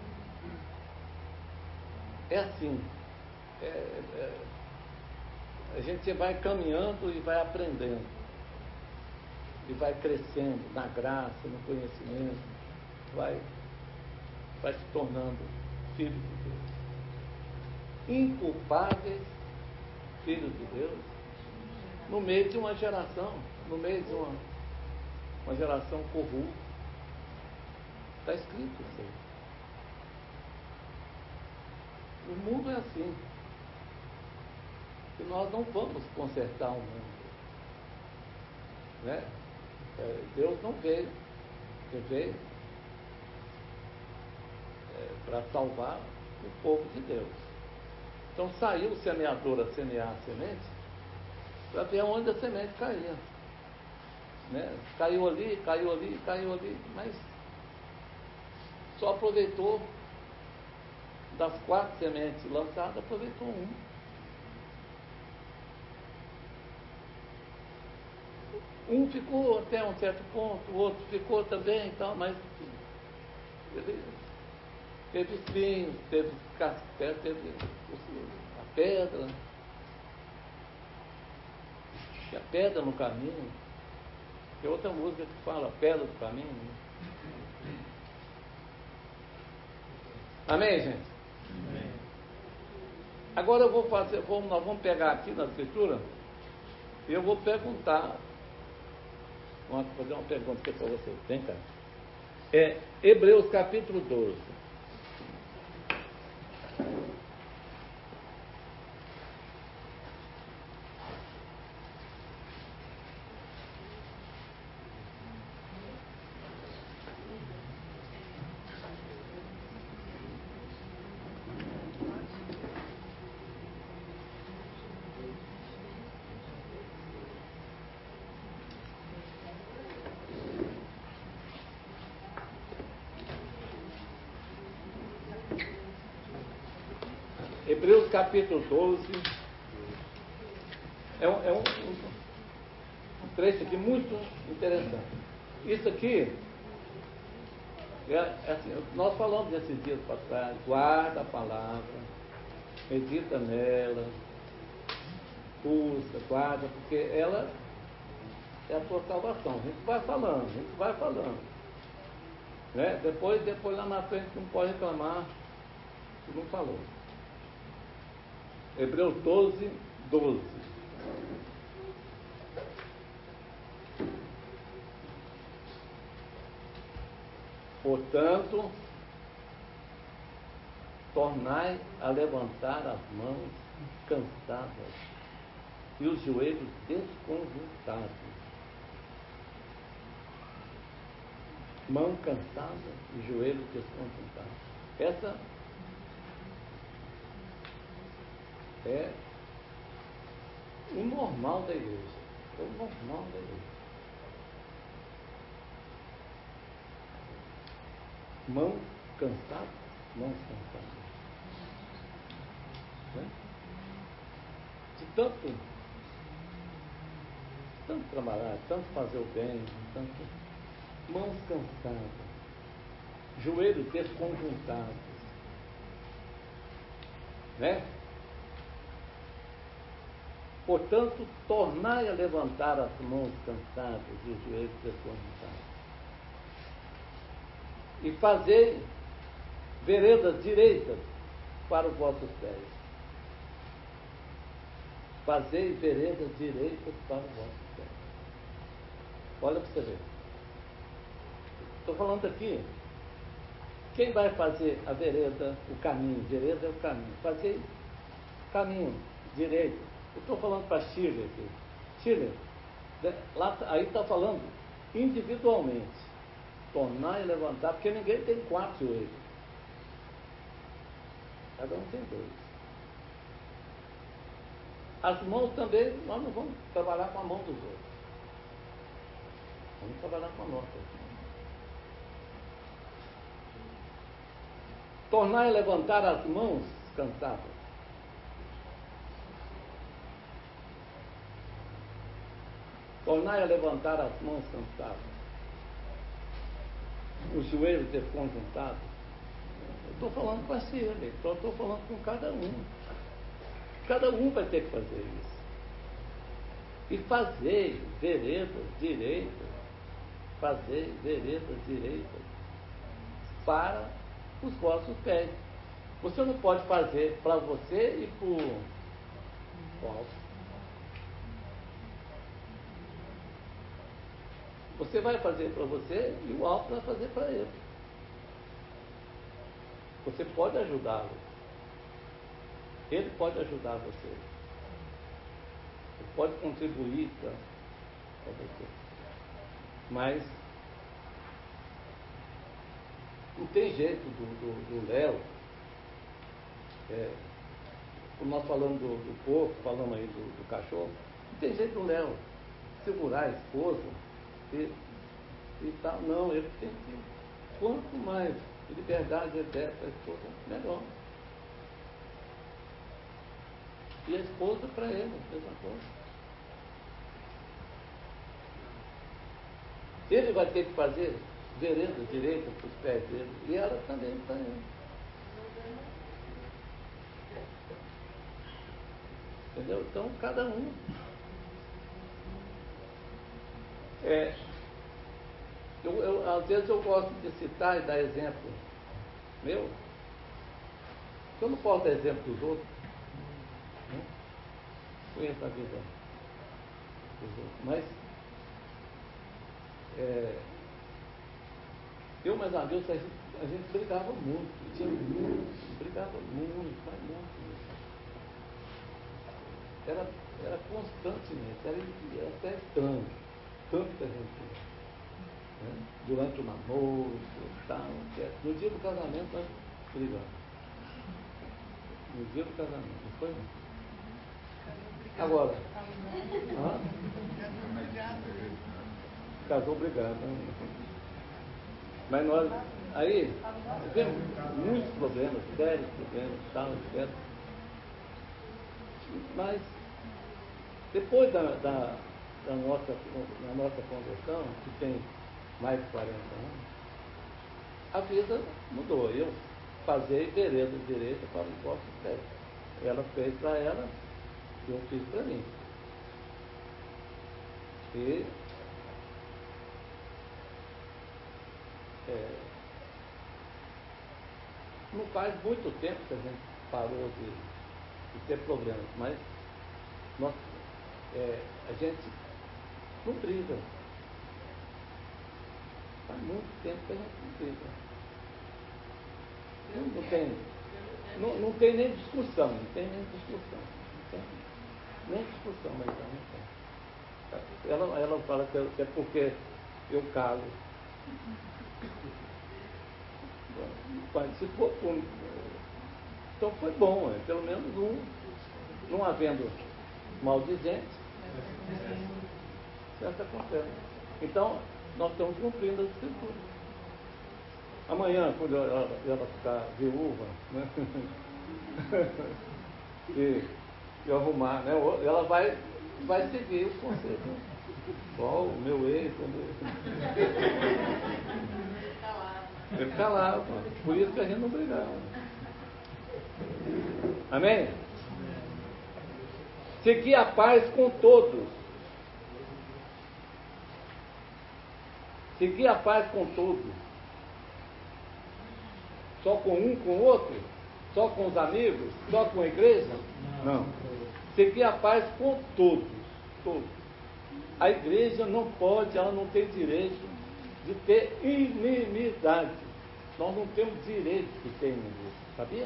É assim. É, é, a gente vai caminhando e vai aprendendo. E vai crescendo na graça, no conhecimento. Vai, vai se tornando filho de Deus. Inculpáveis filhos de Deus, no meio de uma geração, no meio de uma, uma geração corrupta. Está escrito isso aí. O mundo é assim. E nós não vamos consertar o mundo. Né? É, Deus não veio. Ele veio é, para salvar o povo de Deus. Então saiu o semeador a semear a semente para ver onde a semente caía. Né? Caiu ali, caiu ali, caiu ali, mas só aproveitou das quatro sementes lançadas, aproveitou um. Um ficou até um certo ponto, o outro ficou também e tal, mas ele teve espinhos, teve casquete, teve a pedra, e a pedra no caminho. Tem outra música que fala pedra do caminho. Né? Amém, gente? Amém. Agora eu vou fazer, vamos, nós vamos pegar aqui na escritura e eu vou perguntar, vou fazer uma pergunta aqui para vocês. Vem cá. É Hebreus capítulo doze. Hebreus capítulo doze é, um, é um, um trecho aqui muito interessante. Isso aqui, é, é assim, nós falamos desses dias para trás, guarda a palavra, medita nela, usa, guarda, porque ela é a tua salvação. A gente vai falando, a gente vai falando. Né? Depois, depois lá na frente não pode reclamar que não falou. Hebreus doze, doze. Portanto, tornai a levantar as mãos cansadas e os joelhos desconjuntados. Mão cansada e joelhos desconjuntados. Essa é o normal da igreja. É o normal da igreja. Mãos cansadas, mãos cansadas. Né? De tanto, tanto trabalhar, tanto fazer o bem, tanto, mãos cansadas, joelhos desconjuntados. Né? Portanto, tornai a levantar as mãos cansadas e os joelhos desconjuntados. E fazei veredas direitas para os vossos pés. Fazei veredas direitas para os vossos pés. Olha para você ver. Estou falando aqui, quem vai fazer a vereda, o caminho? Vereda é o caminho. Fazer caminho direito. Eu estou falando para Chile aqui. Chile, lá, aí está falando individualmente. Tornar e levantar, porque ninguém tem quatro joelhos. Cada um tem dois. As mãos também, nós não vamos trabalhar com a mão dos outros. Vamos trabalhar com a nossa. Tornar e levantar as mãos cansadas. Tornar e levantar as mãos cansadas. Os joelhos desconjuntados. Eu estou falando com a Shirley, só estou falando com cada um. Cada um vai ter que fazer isso. E fazer veredas direitas, fazer veredas direitas para os vossos pés. Você não pode fazer para você e para o alto. Você vai fazer para você e o alto vai fazer para ele. Você pode ajudá-lo. Ele pode ajudar você. Ele pode contribuir para você. Mas não tem jeito do Léo. É, nós falamos do, do porco, falamos aí do, do cachorro. Não tem jeito do Léo segurar a esposa e, e tal. Não, ele tem que. Quanto mais liberdade ele der para a esposa, melhor. E a esposa para ele, a mesma coisa. Ele vai ter que fazer vereda direita para os pés dele, e ela também para ele. Entendeu? Então, cada um. É, eu, eu, às vezes eu gosto de citar e dar exemplo meu. Eu não posso dar exemplo dos outros. Né? Conheço a vida dos outros. Mas é, eu, meus amigos, a gente, a gente brigava muito. Tinha muito, brigava muito, mas muito. Era, era constantemente, era, era até estranho. Tanto que a gente, né, durante o namoro, tal, no dia do casamento nós brigamos. No dia do casamento, não foi? Agora, ah? Casou brigado. Né? Mas nós, aí, tivemos muitos problemas, sérios problemas, tal, etcétera. Mas, depois da, da, da, nossa, da nossa conversão, que tem mais de quarenta anos, a vida mudou. Eu fazei vereda direita para os vossos pés. Ela fez para ela, eu fiz para mim. E é, não faz muito tempo que a gente parou de, de ter problemas, mas nós, é, a gente não briga. Faz muito tempo que a gente não briga. Não, não tem, não, não tem nem discussão, não tem nem discussão. Não tem nem discussão, mas não tem. Ela, ela fala que é porque eu calo. Se for por, então foi bom, é, pelo menos um, não havendo maldizente, certo acontece. Então, nós estamos cumprindo as escrituras. Amanhã, quando ela, ela ficar viúva, né? e, e arrumar, né? Ela vai, vai seguir os conselhos. Ó, o meu ex, o meu... Ele fica lá, por isso que a gente não brigava. Amém? Seguir a paz com todos. Seguir a paz com todos. Só com um, com o outro? Só com os amigos? Só com a igreja? Não. Seguir a paz com todos. Todos. A igreja não pode, ela não tem direito de ter inimizade. Nós não temos direito de ter inimizade. Sabia?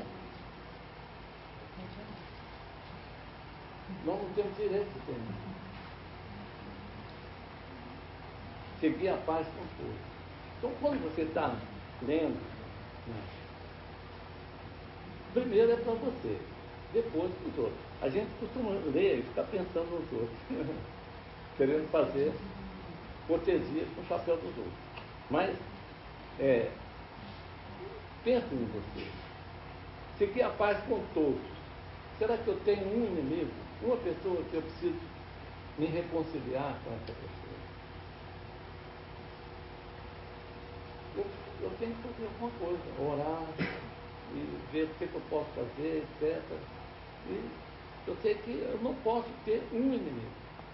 Nós não temos direito de ter inimizade. Seguir a paz com todos. Então, quando você está lendo, né, primeiro é para você. depois dos outros. A gente costuma ler e ficar pensando nos outros, querendo fazer cortesia com o chapéu dos outros. Mas, é, pense em você. Seguir a paz com todos. Será que eu tenho um inimigo? Uma pessoa que eu preciso me reconciliar com essa pessoa? Eu, eu tenho que fazer alguma coisa, orar e ver o que, que eu posso fazer, etcétera. E eu sei que eu não posso ter um inimigo.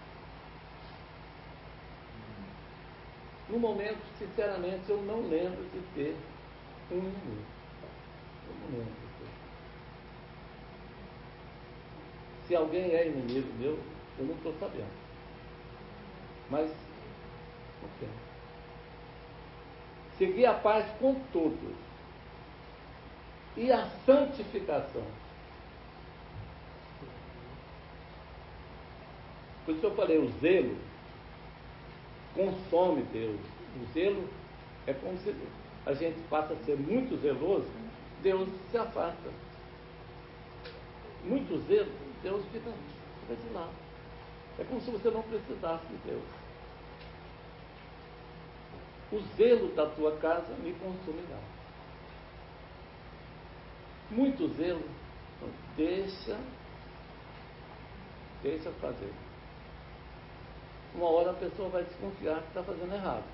No momento, sinceramente, eu não lembro de ter um inimigo. Eu não lembro de ter. Se alguém é inimigo meu, eu não estou sabendo. Mas, não sei. Seguir a paz com todos. E a santificação. Por isso eu falei, o zelo consome Deus. O zelo é como se a gente passa a ser muito zeloso, Deus se afasta. Muito zelo, Deus fica, fica de lado. É como se você não precisasse de Deus. O zelo da tua casa me consumirá. Muito zelo, então deixa, deixa fazer. Uma hora a pessoa vai desconfiar que está fazendo errado.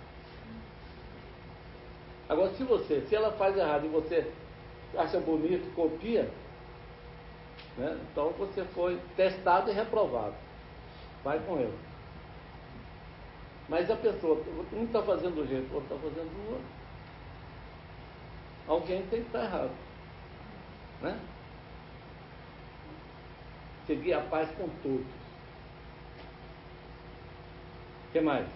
Agora, se você, se ela faz errado e você acha bonito, copia, né, então você foi testado e reprovado. Vai com ele. Mas a pessoa, um está fazendo do jeito, o outro está fazendo do outro. Alguém tem que estar errado. Né? Seguir a paz com todos. O que mais?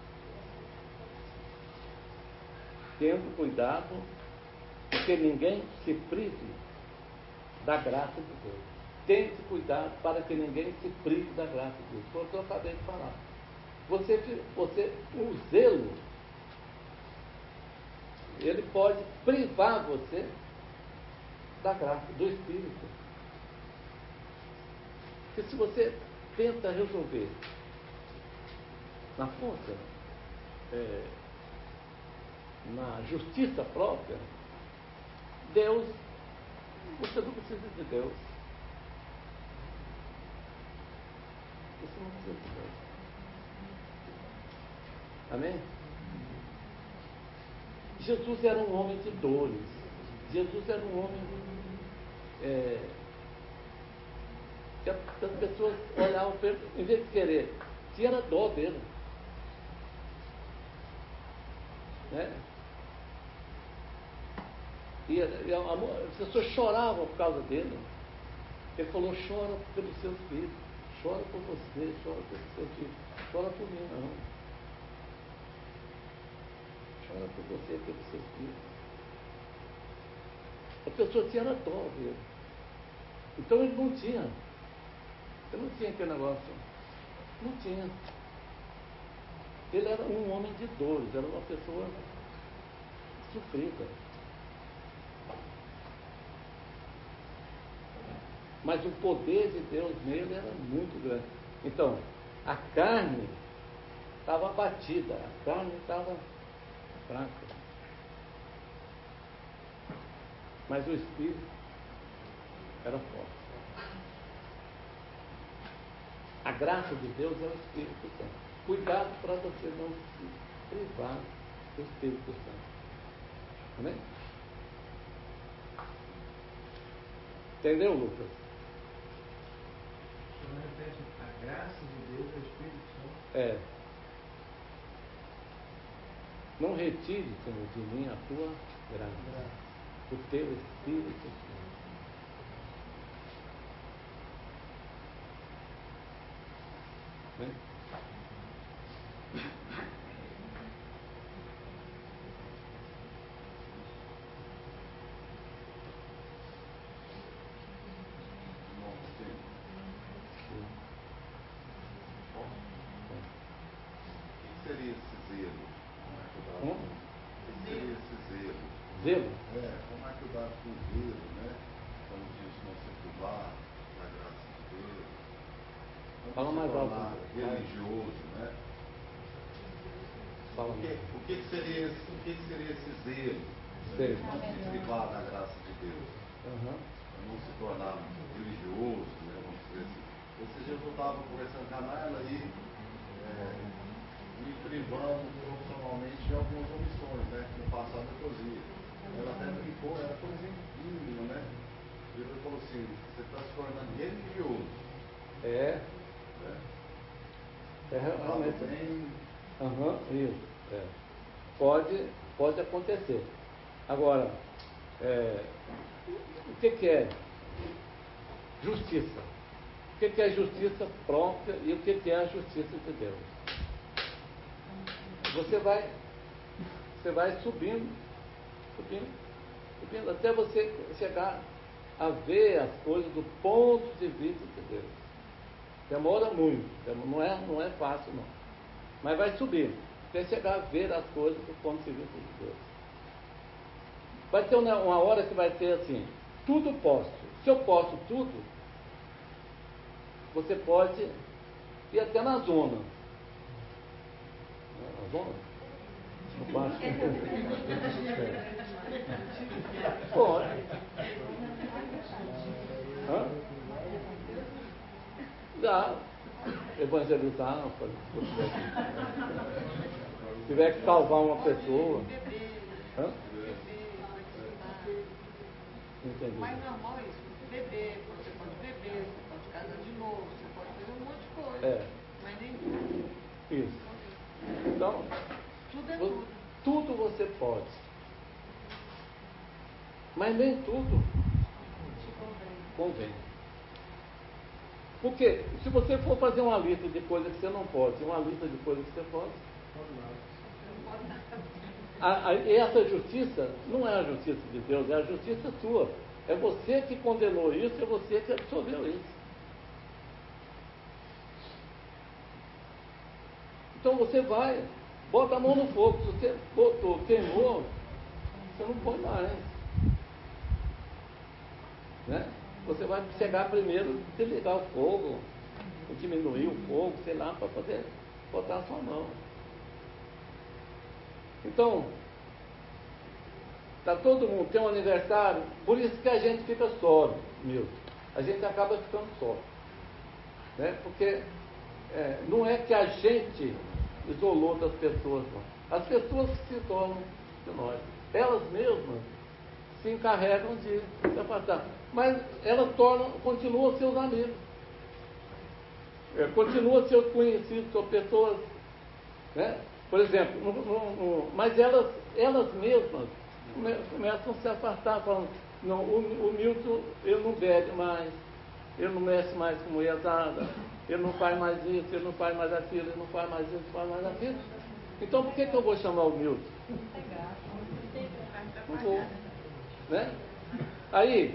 Tendo cuidado, porque ninguém se prive da graça de Deus. Tente cuidado para que ninguém se prive da graça de Deus. Foi o que eu acabei de falar. Você, você, o zelo, ele pode privar você da graça, do Espírito. Porque se você tenta resolver na força, é, na justiça própria, Deus, você não precisa de Deus. Você não precisa de Deus. Amém? Jesus era um homem de dores. Jesus era um homem é, que as pessoas olhavam para ele, em vez de querer, tinha dó dele. Né? E, e a, a, as pessoas choravam por causa dele. Ele falou, chora pelos seus filhos, chora por você, chora pelos seus filhos, chora por mim não. Chora por você, pelos seus filhos. A pessoa tinha dó dele. Então ele não tinha. Ele não tinha aquele negócio. Não tinha. Ele era um homem de dores, era uma pessoa sofrida. Mas o poder de Deus nele era muito grande. Então, a carne estava abatida, a carne estava fraca. Mas o Espírito era forte. A graça de Deus é o Espírito Santo. Cuidado para você não se privar do Espírito Santo. Amém? Entendeu, Lucas? O senhor repete, a graça de Deus é o Espírito Santo? É. Não retire, Senhor, de mim a tua graça, o teu Espírito Santo. Né? Seria esse zelo? Hum? O que seria esse zelo? Zelo? É, como é que dá com o zelo, né? Quando diz não se privar, Fala se mais alto. tornar religioso, né? Fala O que, mais. o que que seria esse, o que que seria esse zelo? Sei. De privar da graça de Deus. Uhum. Não se tornar religioso, né? Vamos dizer assim. Esses dias eu estava conversando com a Naila aí, é, me privando profissionalmente de algumas omissões, né? Que no passado eu fazia. Ela até brincou, era coisa mínima, né? E ele falou assim, você está se tornando religioso. É. Né? É realmente. Fala bem. Aham, isso. É. Pode, pode acontecer. Agora, é, o que, que é justiça? O que, que é justiça própria e o que, que é a justiça de Deus? Você vai, você vai subindo, subindo, subindo, até você chegar a ver as coisas do ponto de vista de Deus. Demora muito, não é, não é fácil não. Mas vai subindo, até chegar a ver as coisas do ponto de vista de Deus. Vai ter uma, uma hora que vai ter assim, tudo posso. Se eu posso tudo, você pode ir até na zona. Na zona? No baixo. Pode. Hã? Dá. Evangelizar, se tiver que salvar uma pessoa. Hã? Entendi. Mas normal é isso, você beber, você pode beber, você pode casar de novo, você pode fazer um monte de coisa. É. Mas nem tudo. Isso. Então, Tudo é vo- tudo. tudo você pode. Mas nem tudo convém. Porque se você for fazer uma lista de coisas que você não pode, uma lista de coisas que você pode, a, a, essa justiça não é a justiça de Deus, é a justiça sua. É você que condenou isso, é você que absorveu isso. Então você vai, bota a mão no fogo. Se você botou, queimou, você não põe mais. Né? Você vai chegar primeiro, desligar o fogo, ou diminuir o fogo, sei lá, para poder botar a sua mão. Então, tá todo mundo, tem um aniversário, por isso que a gente fica só, Milton. A gente acaba ficando só. Né? Porque é, não é que a gente isolou das pessoas, não. As pessoas que se tornam de nós. Elas mesmas se encarregam de se afastar. Mas elas tornam, continuam seus amigos. É, continuam seus conhecidos, são pessoas. Né? Por exemplo, no, no, no, mas elas, elas mesmas come, começam a se afastar, falando, não, o, o Milton ele não bebe mais, ele não mexe mais com mulherzada, ele não faz mais isso, ele não faz mais aquilo, ele não faz mais isso, não faz mais aquilo. Então por que, que eu vou chamar o Milton? Não vou. Né? Aí,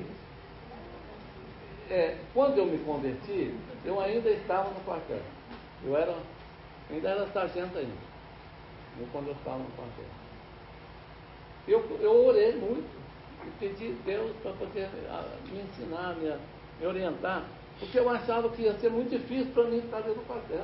é, quando eu me converti, eu ainda estava no quartel. Eu era, ainda era sargento ainda. Quando eu estava no quartel. Eu, eu orei muito e pedi a Deus para poder a, me ensinar, me, me orientar, porque eu achava que ia ser muito difícil para mim estar dentro do quartel.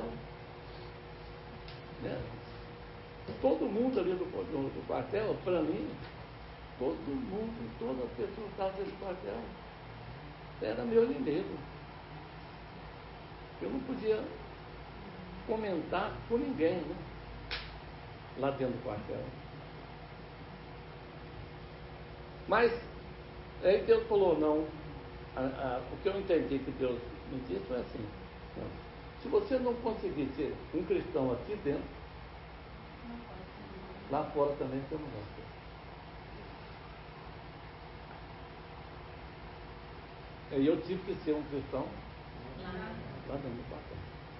Né? Todo mundo ali do, do, do quartel, para mim, todo mundo, todas as pessoas que estavam dentro do quartel, era meu inimigo. Eu não podia comentar com ninguém, né? Lá dentro do quartel. Mas aí Deus falou, não, a, a, o que eu entendi que Deus me disse foi assim, não, se você não conseguir ser um cristão aqui dentro, lá fora também você não vai ser. E eu tive que ser um cristão lá dentro do quartel.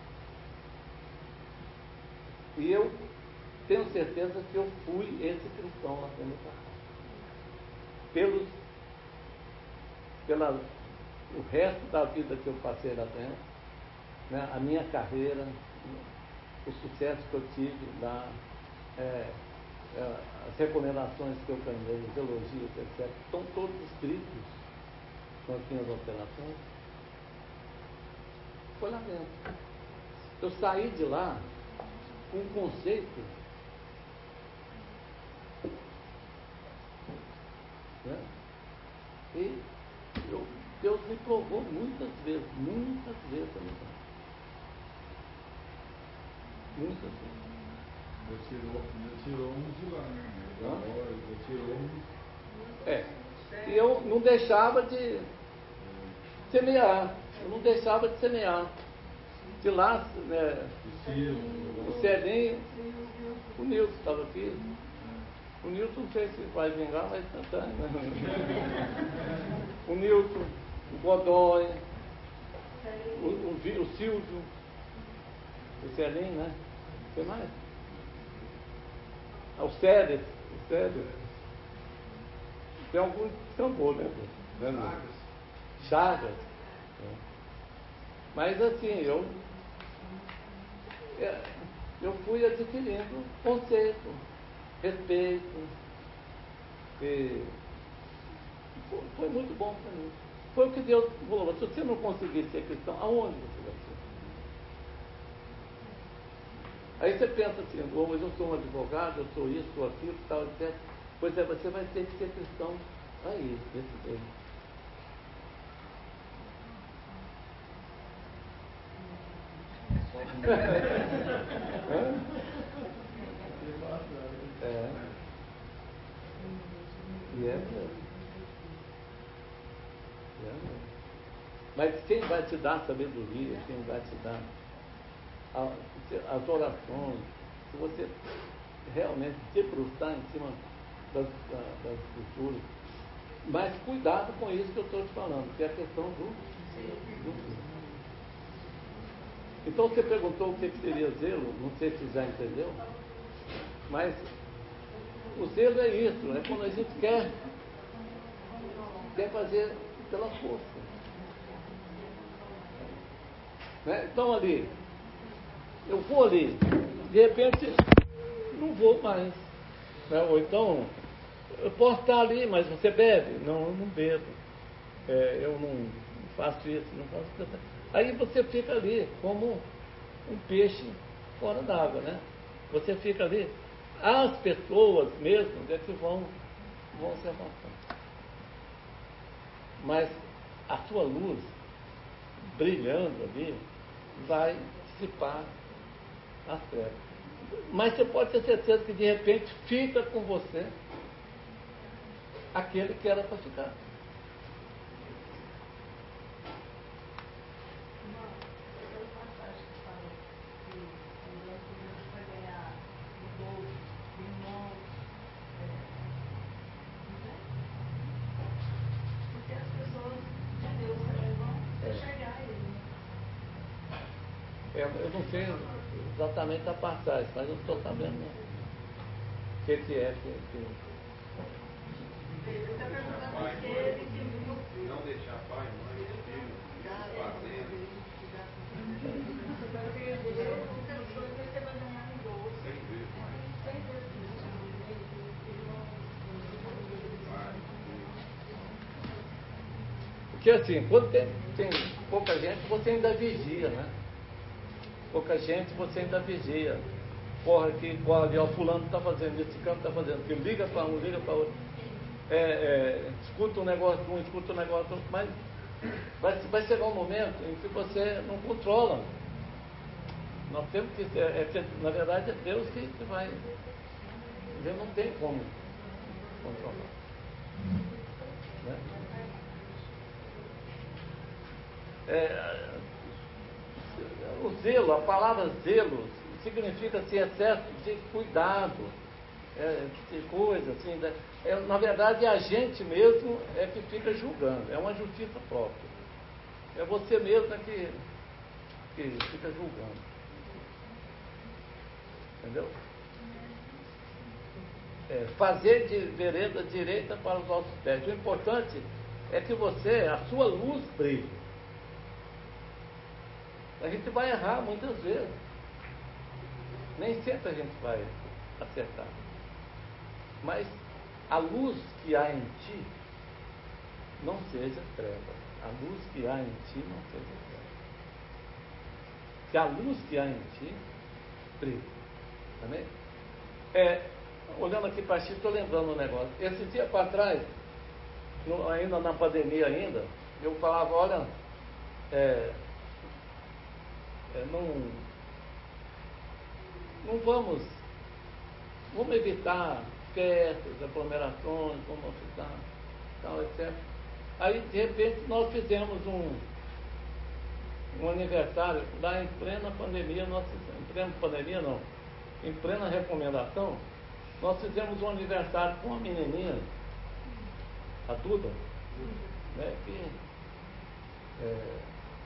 E eu tenho certeza que eu fui esse cristão lá dentro do quartel. Pelos, pela, o resto da vida que eu passei lá dentro, né, a minha carreira, o sucesso que eu tive lá, é, é, as recomendações que eu ganhei, os elogios, etcétera, estão todos escritos com as minhas alterações. Foi lá dentro. eu saí de lá com um conceito, né? E eu, Deus me provou muitas vezes, muitas vezes a mim. Muitas vezes. Já tirou, já tirou uns de lá, né? Hã? Já tirou uns. É. E eu não deixava de semear. Eu não deixava de semear. De lá, né, o Celinho, o Nilton estava aqui. O Nilton não sei se vai vingar, mas tentar. Né? O Nilton, o Godoy, o, o, o Silvio, o Celinho, né? O que mais? Ah, o Céder, o Céder. Tem algum tambor, né? Chagas. Chagas. É. Mas assim, eu, eu fui adquirindo conceito, respeito. E foi, foi muito bom para mim. Foi o que Deus falou: se você não conseguir ser cristão, aonde você vai ser? Aí você pensa assim, oh, mas eu sou um advogado, eu sou isso, sou aquilo, tal, etcétera. Pois é, você vai ter que ser cristão aí, desse jeito. É. E é mesmo. É mesmo. Mas quem vai te dar sabedoria, quem vai te dar as orações, se você realmente debruçar em cima das, das escrituras, mas cuidado com isso que eu estou te falando, que é a questão do, do Então você perguntou o que seria zelo, não sei se já entendeu, mas o zelo é isso, é quando a gente quer, quer fazer pela força. Né? Então ali, eu vou ali, de repente não vou mais. Né? Ou então, eu posso estar ali, mas você bebe? Não, eu não bebo. É, eu não faço isso, não faço isso. Aí você fica ali como um peixe fora d'água, né? Você fica ali. As pessoas mesmo é que vão, vão se afastando. Mas a sua luz, brilhando ali, vai dissipar as trevas. Mas você pode ter certeza que de repente fica com você aquele que era para ficar. Eu não sei exatamente a passagem, mas eu estou sabendo o que, que é. Que, que... Ele está perguntando se ele viu. Não deixar pai, mãe, filho, fazenda. Cem vezes mais. Porque assim, quando tem, tem pouca gente, você ainda vigia, né? Pouca gente, você ainda vigia. Corre aqui, corre ali, ó, fulano está fazendo isso, ciclano está fazendo aquilo, liga para um, liga para outro. É, é, escuta um negócio um, escuta um negócio outro, mas vai, vai chegar um momento em que você não controla. Nós temos que, é, é, na verdade, é Deus que, que vai. Deus não tem como controlar. Né? É, o zelo, a palavra zelo, significa assim, excesso de cuidado, é, de coisa assim. Né? É, na verdade, é a gente mesmo é que fica julgando, é uma justiça própria. É você mesmo é que, que fica julgando. Entendeu? É, fazer de vereda direita para os nossos pés. O importante é que você, a sua luz brilhe. A gente vai errar muitas vezes. Nem sempre a gente vai acertar. Mas a luz que há em ti não seja treva. A luz que há em ti não seja treva. que a luz que há em ti brilhe. Amém? É, olhando aqui para ti, estou lembrando um negócio. Esse dia para trás, no, ainda na pandemia ainda, eu falava, olha, é, é, não, não vamos, vamos evitar festas, aglomerações, vamos evitar tal, etcétera. Aí, de repente, nós fizemos um, um aniversário, lá em plena pandemia, nós fizemos, em plena pandemia não, em plena recomendação, nós fizemos um aniversário com uma menininha, a Duda, né, que é,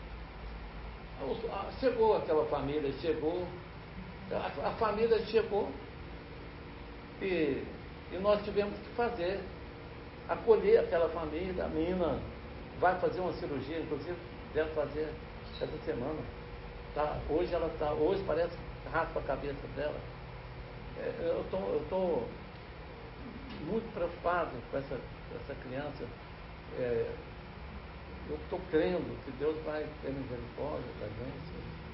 chegou aquela família, chegou, a, a família chegou e, e nós tivemos que fazer, acolher aquela família. A menina vai fazer uma cirurgia, inclusive deve fazer essa semana. Tá? Hoje ela está, hoje parece que raspa a cabeça dela. É, eu tô, estou muito preocupado com essa, essa criança. É, eu estou crendo que Deus vai ter misericórdia da gente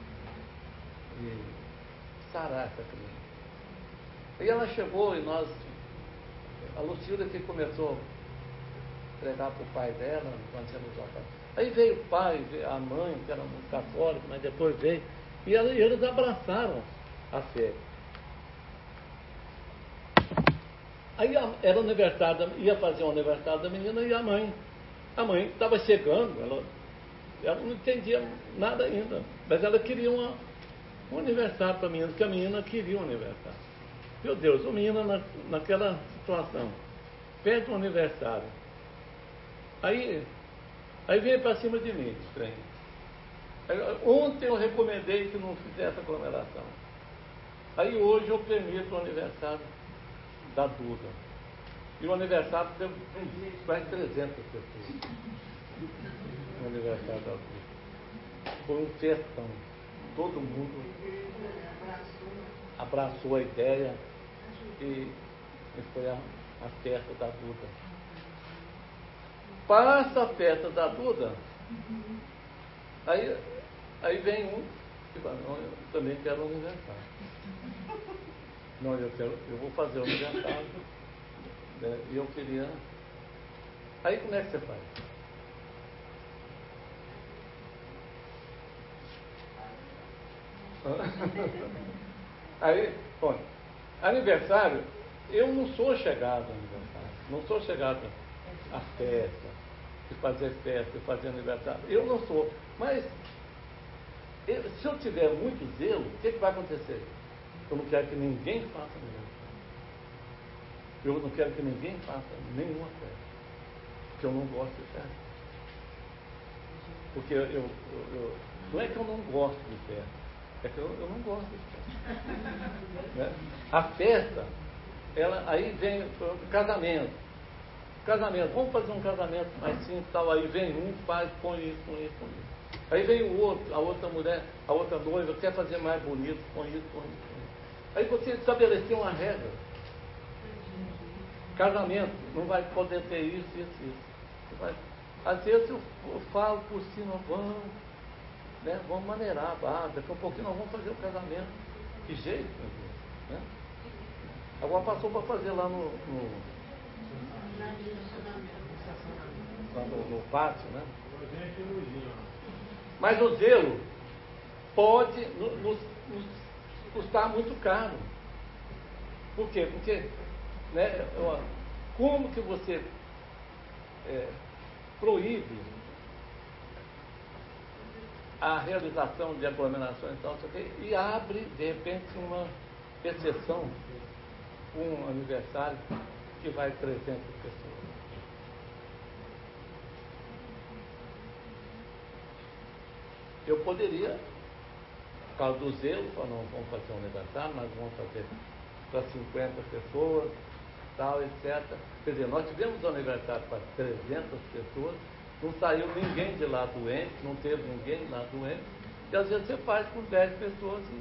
e sarar essa criança. E ela chegou e nós, a Lucilda que começou a pregar para o pai dela, quando tínhamos voltado. Aí veio o pai, veio a mãe, que era muito católica, mas depois veio, e eles abraçaram a fé. Aí era o aniversário, ia fazer o aniversário da menina e a mãe. A mãe estava chegando, ela, ela não entendia nada ainda, mas ela queria uma, um aniversário para a menina, porque a menina queria um aniversário. Meu Deus, a menina na, naquela situação, pede um aniversário. Aí, aí veio para cima de mim, estranho. Aí, ontem eu recomendei que não fizesse aglomeração. Aí hoje eu permito o aniversário da Duda. E o aniversário teve quase trezentas pessoas. O aniversário da Duda. Foi um festão. Todo mundo abraçou a ideia e, e foi a, a festa da Duda. Passa a festa da Duda, aí, aí vem um e fala, não, eu também quero um aniversário. Não, eu quero, eu vou fazer o aniversário, né, e eu queria. Aí como é que você faz? Aí, bom, aniversário, eu não sou chegado ao aniversário, não sou chegado à festa, de fazer festa, de fazer aniversário, eu não sou, mas eu, se eu tiver muito zelo, o que, que vai acontecer? Eu não quero que ninguém faça aniversário, eu não quero que ninguém faça nenhuma festa, porque eu não gosto de festa, porque eu, eu, eu não é que eu não gosto de festa, é que eu, eu não gosto de festa. Né? A festa, ela, aí vem o casamento. Casamento, vamos fazer um casamento mais simples, tal. Aí vem um, faz, põe isso, põe isso, põe isso. Aí vem o outro, a outra mulher, a outra noiva, quer fazer mais bonito, põe isso, põe isso, põe isso. Aí você estabeleceu uma regra. Casamento, não vai poder ter isso, isso, isso. Vai, às vezes eu, eu falo por cima, vamos. Né? Vamos maneirar, ah, daqui a pouquinho nós vamos fazer o casamento. Que jeito, meu Deus, né? Agora passou para fazer lá no, no, lá no, no pátio, né? Mas o zelo pode nos, nos custar muito caro. Por quê? Porque, né, como que você é, proíbe a realização de aglomerações e tal, e abre, de repente, uma exceção, um aniversário que vai trezentas pessoas. Eu poderia, por causa do zelo, falar, não vamos fazer um aniversário, mas vamos fazer para cinquenta pessoas, tal, etcétera. Quer dizer, nós tivemos um aniversário para trezentas pessoas, não saiu ninguém de lá doente, não teve ninguém lá doente, e às vezes você faz com dez pessoas e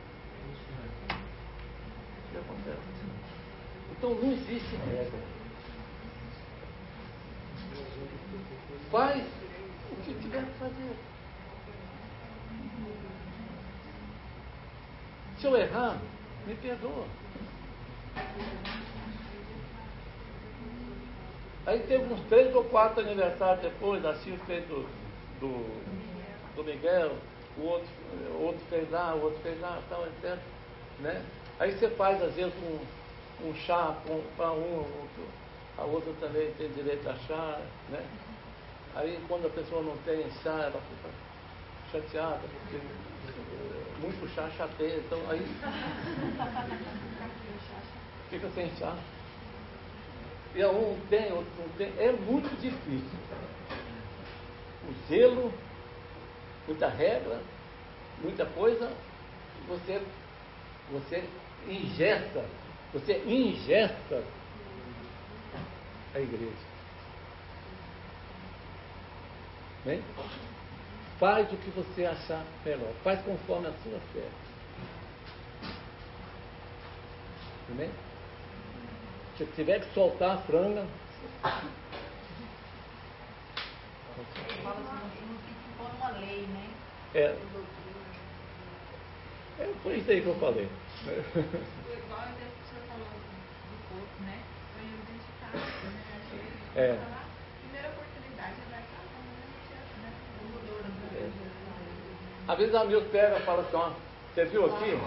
o que acontece? Então não existe regra. Faz o que tiver que fazer. Se eu errar, me perdoa. Aí teve uns três ou quatro aniversários depois, assim fez do, do, do Miguel, o outro, o outro fez lá, o outro fez lá, tal, etcétera. Né? Aí você faz, às vezes, um, um chá para um, outro, a outra também tem direito a chá, né? Aí quando a pessoa não tem chá, ela fica chateada, porque muito chá chateia, então aí fica sem chá. E um tem, outro não tem. É muito difícil. O zelo, muita regra, muita coisa, você, você ingesta, você ingesta a igreja. Bem? Faz o que você achar melhor. Faz conforme a sua fé. Bem? Se tiver que soltar a franga. Fala assim, não fica impondo uma lei, né? É. É, foi isso aí que eu falei. Igual a ideia que o senhor falou do corpo, né? Foi identificado, né? Acho que É. falar, primeira oportunidade é dar cada um, né? O mudou na É. vida. Às vezes a amigo pega e fala assim, ó, você viu aqui?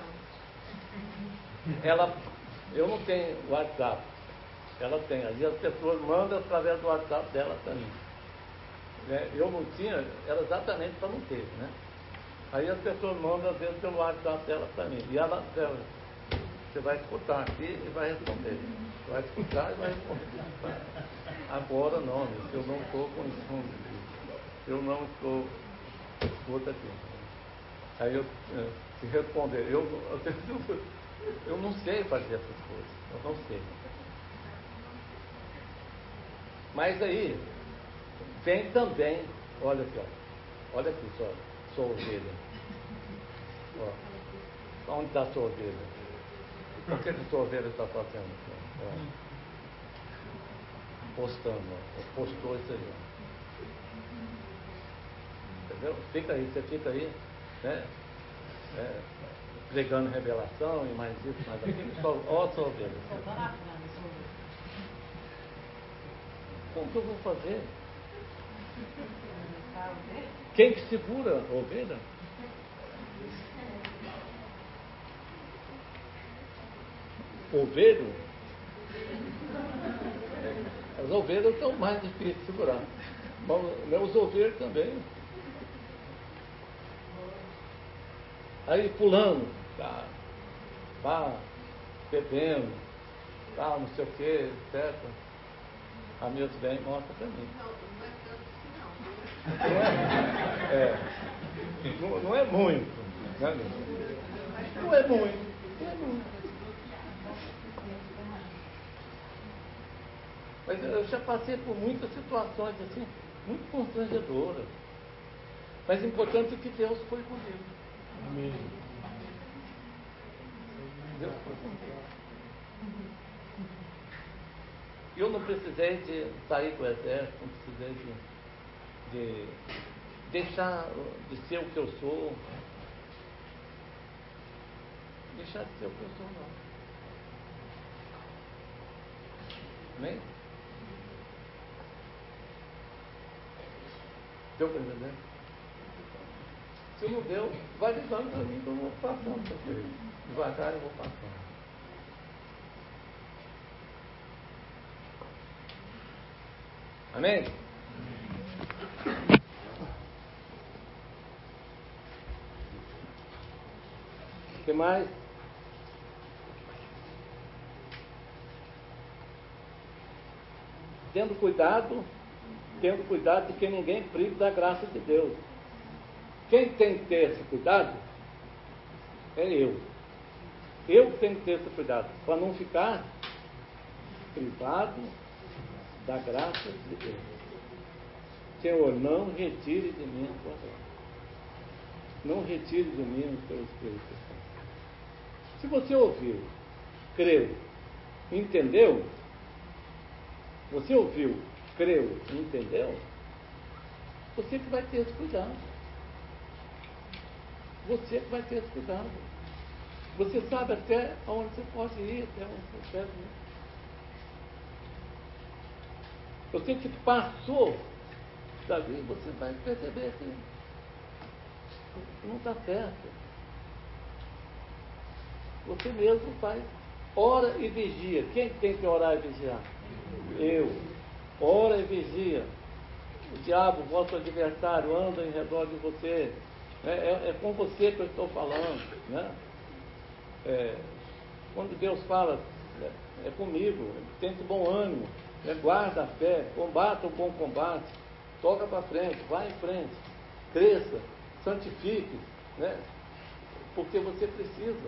Ela, eu não tenho WhatsApp. Ela tem. Às vezes as pessoas mandam através do WhatsApp dela para mim. Né? Eu não tinha, era exatamente para não ter, né? Aí as pessoas mandam às vezes pelo WhatsApp dela para mim. E ela, ela, você vai escutar aqui e vai responder. Vai escutar e vai responder. Agora não, eu não estou com isso. Eu não estou. Escuta aqui. Aí eu se responder, eu, eu, eu não sei fazer essas coisas. Eu não sei. Mas aí vem também, olha aqui, ó, olha aqui só, sua ovelha. Ó, onde está a sua ovelha? Por que a sua ovelha está fazendo? Ó, postando, ó, postou isso aí. Ó. Entendeu? Fica aí, você fica aí, né? É, pregando revelação e mais isso, mais aquilo. Só, ó a sua ovelha. Como que eu vou fazer? Quem que segura a ovelha? Ovelho? As ovelhas estão mais difíceis de segurar. Mas os ovelhos também. Aí fulano, tá, tá bebendo, tá, não sei o que, etcétera. A minha bem mostra para mim. Não é, é, não, não é muito. Né? Não é muito. Não é muito. Mas eu já passei por muitas situações assim, muito constrangedoras. Mas o importante é que Deus foi comigo. Amém. Deus foi comigo. Eu não precisei de sair do exército, não precisei de, de deixar de ser o que eu sou. Deixar de ser o que eu sou, não. Amém? Deu para entender? Se não deu, vai dizendo para mim que eu vou passando, porque devagar eu vou passando. Amém? O que mais? Tendo cuidado, tendo cuidado de que ninguém prive da graça de Deus. Quem tem que ter esse cuidado é eu. Eu que tenho que ter esse cuidado, para não ficar privado da graça de Deus. Senhor, não retire de mim a tua graça. Não retire de mim o teu Espírito Santo. Se você ouviu, creu, entendeu, você ouviu, creu, entendeu, você que vai ter esse cuidado. Você que vai ter esse cuidado. Você sabe até onde você pode ir, até onde você deve ir. Você que passou dali, você vai perceber que não está certo. Você mesmo faz. Ora e vigia. Quem tem que orar e vigiar? Eu. Ora e vigia. O diabo, vosso adversário, anda em redor de você. É, é, é com você que eu estou falando. Né? É, quando Deus fala, é, é comigo. Tente bom ânimo. É, guarda a fé. Combata o bom combate. Toca para frente. Vá em frente. Cresça. Santifique. Né? Porque você precisa.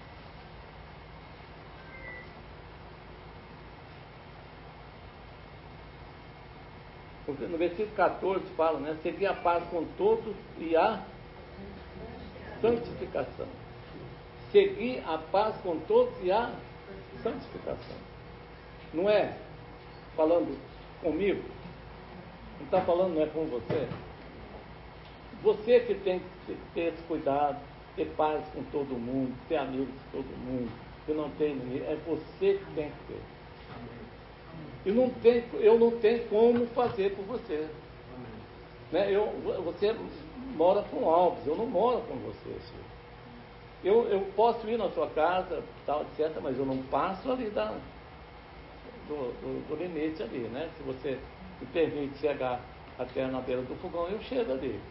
Porque no versículo quatorze fala, né? Seguir a paz com todos e a santificação. Seguir a paz com todos e a santificação. Não é falando comigo, não está falando, não é com você. Você que tem que ter esse cuidado, ter paz com todo mundo, ter amigos com todo mundo, que não tem ninguém, é você que tem que ter. E não tem, eu não tenho como fazer por você. Né? Eu, você mora com Alves, eu não moro com você, senhor. Eu, eu posso ir na sua casa, tal, etcétera, mas eu não passo ali da, do, do, do limite ali, né? Se você me permite chegar até na beira do fogão, eu chego ali.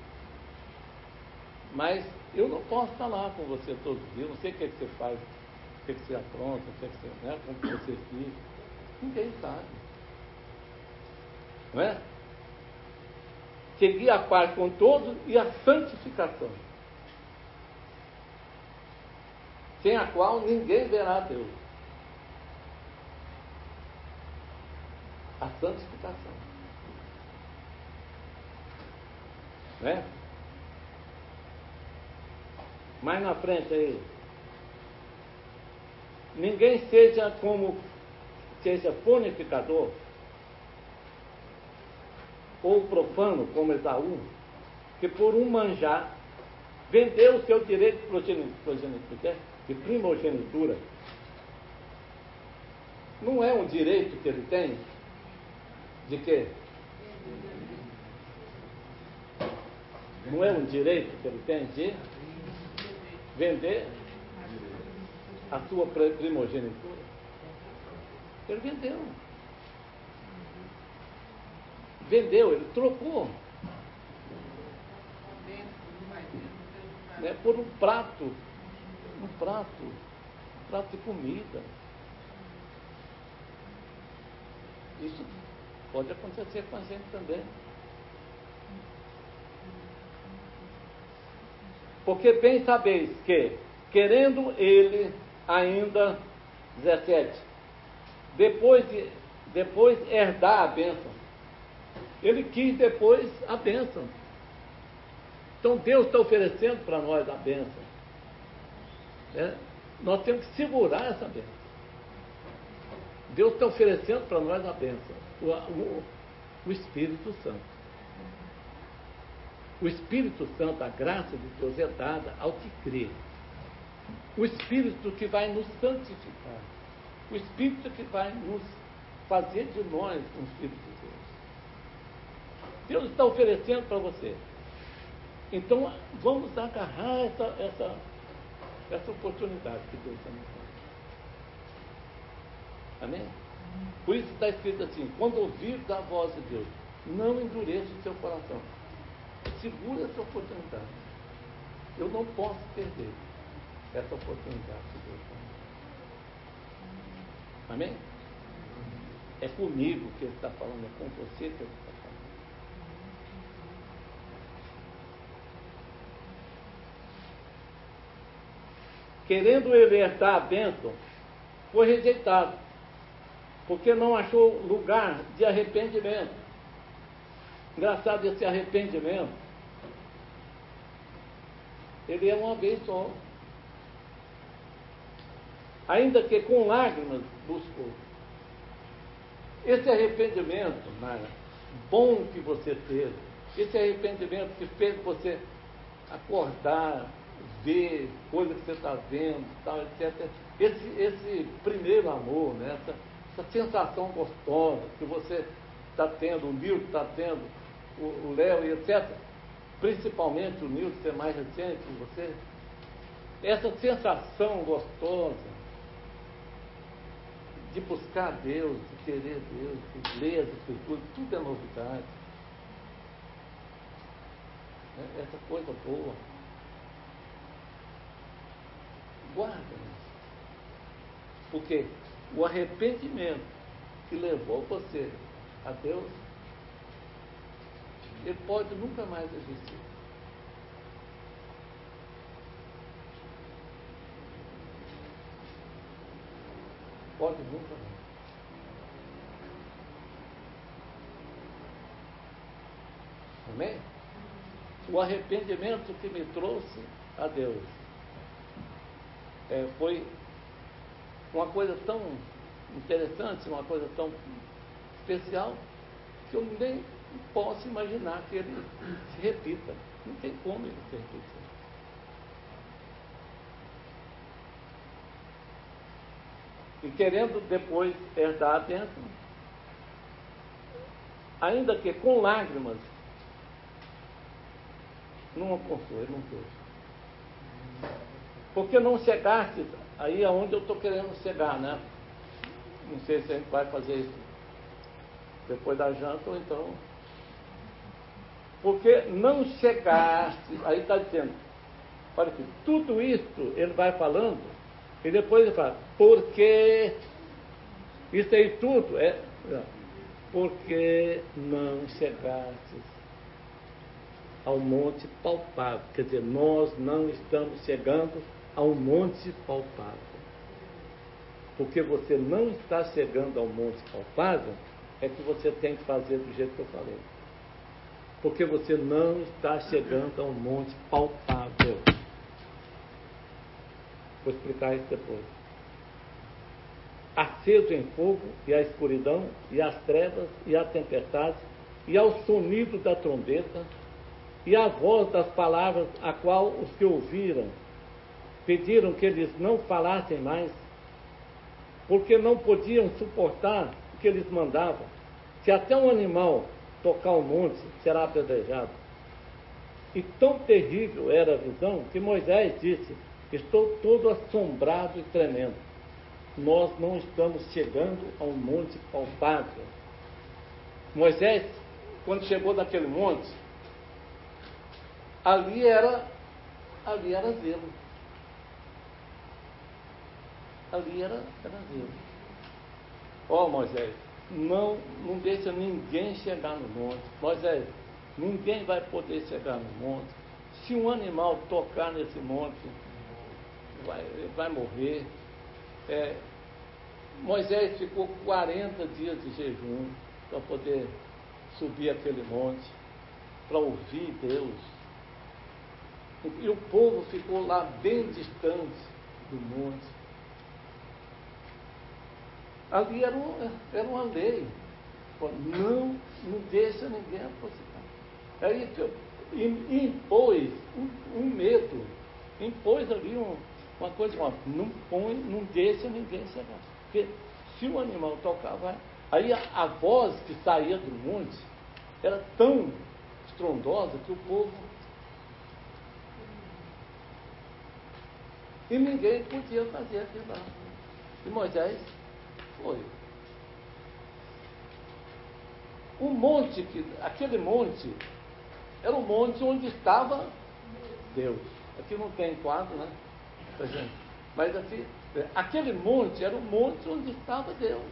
Mas eu não posso estar lá com você todos os dias, não sei o que, é que você faz, o que, é que você apronta, o que, é que você, né? Como que você fica. Ninguém sabe. Não é? Seguir a paz com todos e a santificação, sem a qual ninguém verá a Deus. A santificação. Não é? Mais na frente aí. Ninguém seja como seja fornificador ou profano como Esaú, que por um manjar vendeu o seu direito de progenitura, de primogenitura. Não é um direito que ele tem? De quê? Não é um direito que ele tem de vender a sua primogenitura? Ele vendeu. Vendeu, ele trocou. Né, por um prato. Um prato. Um prato de comida. Isso pode acontecer com a gente também. Porque bem sabeis que, querendo ele ainda, dezessete, depois, de, depois herdar a bênção. Ele quis depois a bênção. Então Deus está oferecendo para nós a bênção. É? Nós temos que segurar essa bênção. Deus está oferecendo para nós a bênção. O, o, o Espírito Santo. O Espírito Santo, a graça de Deus é dada ao que crê. O Espírito que vai nos santificar. O Espírito que vai nos fazer de nós um Espírito de Deus. Deus está oferecendo para você. Então, vamos agarrar essa, essa, essa oportunidade que Deus está nos dando. Amém? Por isso está escrito assim: quando ouvir a voz de Deus, não endureça o seu coração. Segura essa oportunidade. Eu não posso perder essa oportunidade que Deus está dando. Amém? É comigo que Ele está falando, é com você que Ele está falando. Querendo ele herdar a bênção, foi rejeitado, porque não achou lugar de arrependimento. Engraçado, esse arrependimento, ele é uma vez só. Ainda que com lágrimas buscou. Esse arrependimento, Mara, bom que você teve, esse arrependimento que fez você acordar, ver coisa que você está vendo, tal, etcétera. Esse, esse primeiro amor, né? essa, essa sensação gostosa que você está tendo, o Nilton está tendo, o Léo e etcétera. Principalmente o Nilton, ser mais recente que você. Essa sensação gostosa de buscar Deus, de querer Deus, de ler as Escrituras, tudo é novidade. Essa coisa boa. Guarda isso. Porque o arrependimento que levou você a Deus, ele pode nunca mais existir. Pode nunca mais. Amém? O arrependimento que me trouxe a Deus é, foi uma coisa tão interessante, uma coisa tão especial, que eu nem posso imaginar que ele se repita. Não tem como ele se repetir. E querendo depois herdar a bênção, ainda que com lágrimas, não alcançou, ele não teve. Porque não chegaste aí aonde eu estou querendo chegar, né? Não sei se a gente vai fazer isso depois da janta ou então. Porque não chegaste, aí está dizendo, olha aqui, tudo isso ele vai falando, e depois ele fala, porque isso aí tudo é, porque não chegastes ao monte palpável. Quer dizer, nós não estamos chegando ao monte palpável. Porque você não está chegando ao monte palpável, é que você tem que fazer do jeito que eu falei. Porque você não está chegando ao monte palpável. Vou explicar isso depois. Aceso em fogo, e a escuridão, e as trevas, e a tempestade, e ao sonido da trombeta, e a voz das palavras, a qual os que ouviram pediram que eles não falassem mais, porque não podiam suportar o que eles mandavam. Se até um animal tocar o monte, será apedrejado. E tão terrível era a visão que Moisés disse, estou todo assombrado e tremendo. Nós não estamos chegando a um monte palpável. Moisés, quando chegou naquele monte, ali era, ali era zelo. Ali era, era zelo. Ó, Moisés, não, não deixa ninguém chegar no monte. Moisés, ninguém vai poder chegar no monte. Se um animal tocar nesse monte, vai, vai morrer. É, Moisés ficou quarenta dias de jejum para poder subir aquele monte, para ouvir Deus. E o povo ficou lá bem distante do monte. Ali era, um, era uma lei. Não, não deixa ninguém aproximar. Aí impôs um, um medo, impôs ali um, uma coisa, uma, não põe, não deixa ninguém chegar. Porque se o animal tocar, vai. Aí a, a voz que saía do monte era tão estrondosa que o povo. E ninguém podia fazer aquilo lá. E Moisés foi. O monte, que, aquele monte, era o monte onde estava Deus. Aqui não tem quadro, né? Mas aqui, aquele monte era o monte onde estava Deus.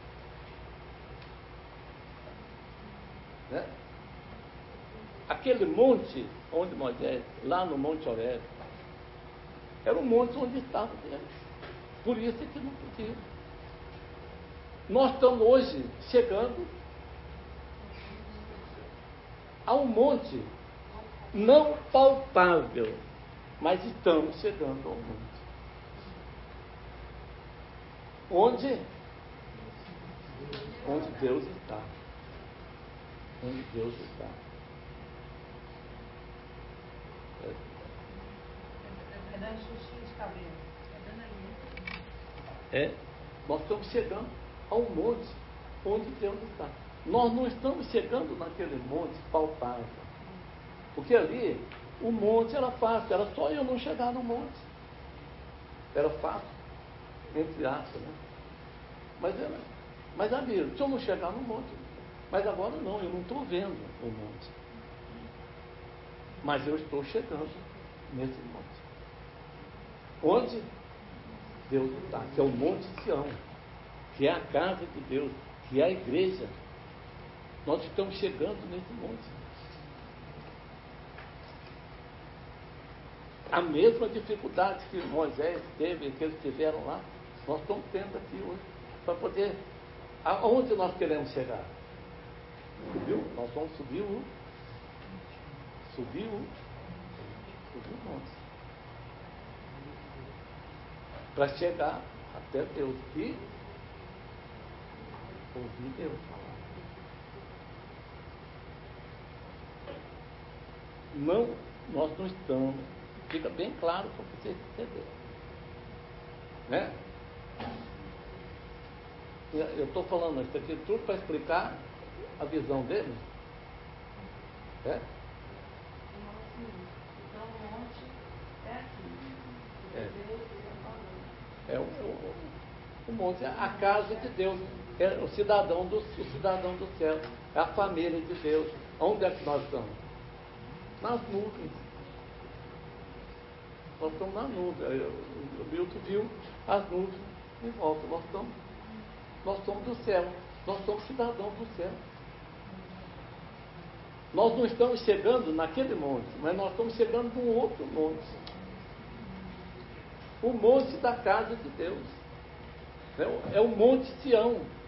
Né? Aquele monte onde Moisés, lá no Monte Horebe, era o monte onde estava Deus. Por isso é que não podia. Nós estamos hoje chegando a um monte não palpável, mas estamos chegando ao monte. Onde? Onde Deus está. Onde Deus está. dando xuxinha de cabelo. Tá dando ali. É, nós estamos chegando ao monte onde Deus está. Nós não estamos chegando naquele monte palpável. Porque ali, o monte era fácil, era só eu não chegar no monte. Era fácil, entre aspas, né? Mas, era, mas ali, se eu não chegar no monte, mas agora não, eu não estou vendo o monte. Mas eu estou chegando nesse monte. Onde Deus está, que é o Monte Sião, que é a casa de Deus, que é a igreja. Nós estamos chegando nesse monte. A mesma dificuldade que Moisés teve, que eles tiveram lá, nós estamos tendo aqui hoje, para poder. Aonde nós queremos chegar? Subiu? Nós vamos subir o. Subir o. Subir o monte. Para chegar até Deus e ouvir Deus falar. Não, nós não estamos. Fica bem claro para vocês entenderem. Né? Eu estou falando isso aqui tudo para explicar a visão dele. É? Então o monte é aqui. É. Deus está falando. É o, o, o monte, é a casa de Deus, é o cidadão do, o cidadão do céu, é a família de Deus. Onde é que nós estamos? Nas nuvens. Nós estamos nas nuvens. O Milton viu as nuvens em volta. Nós estamos, nós somos do céu. Nós somos cidadãos do céu. Nós não estamos chegando naquele monte, mas nós estamos chegando num outro monte. O monte da casa de Deus. É o Monte Sião.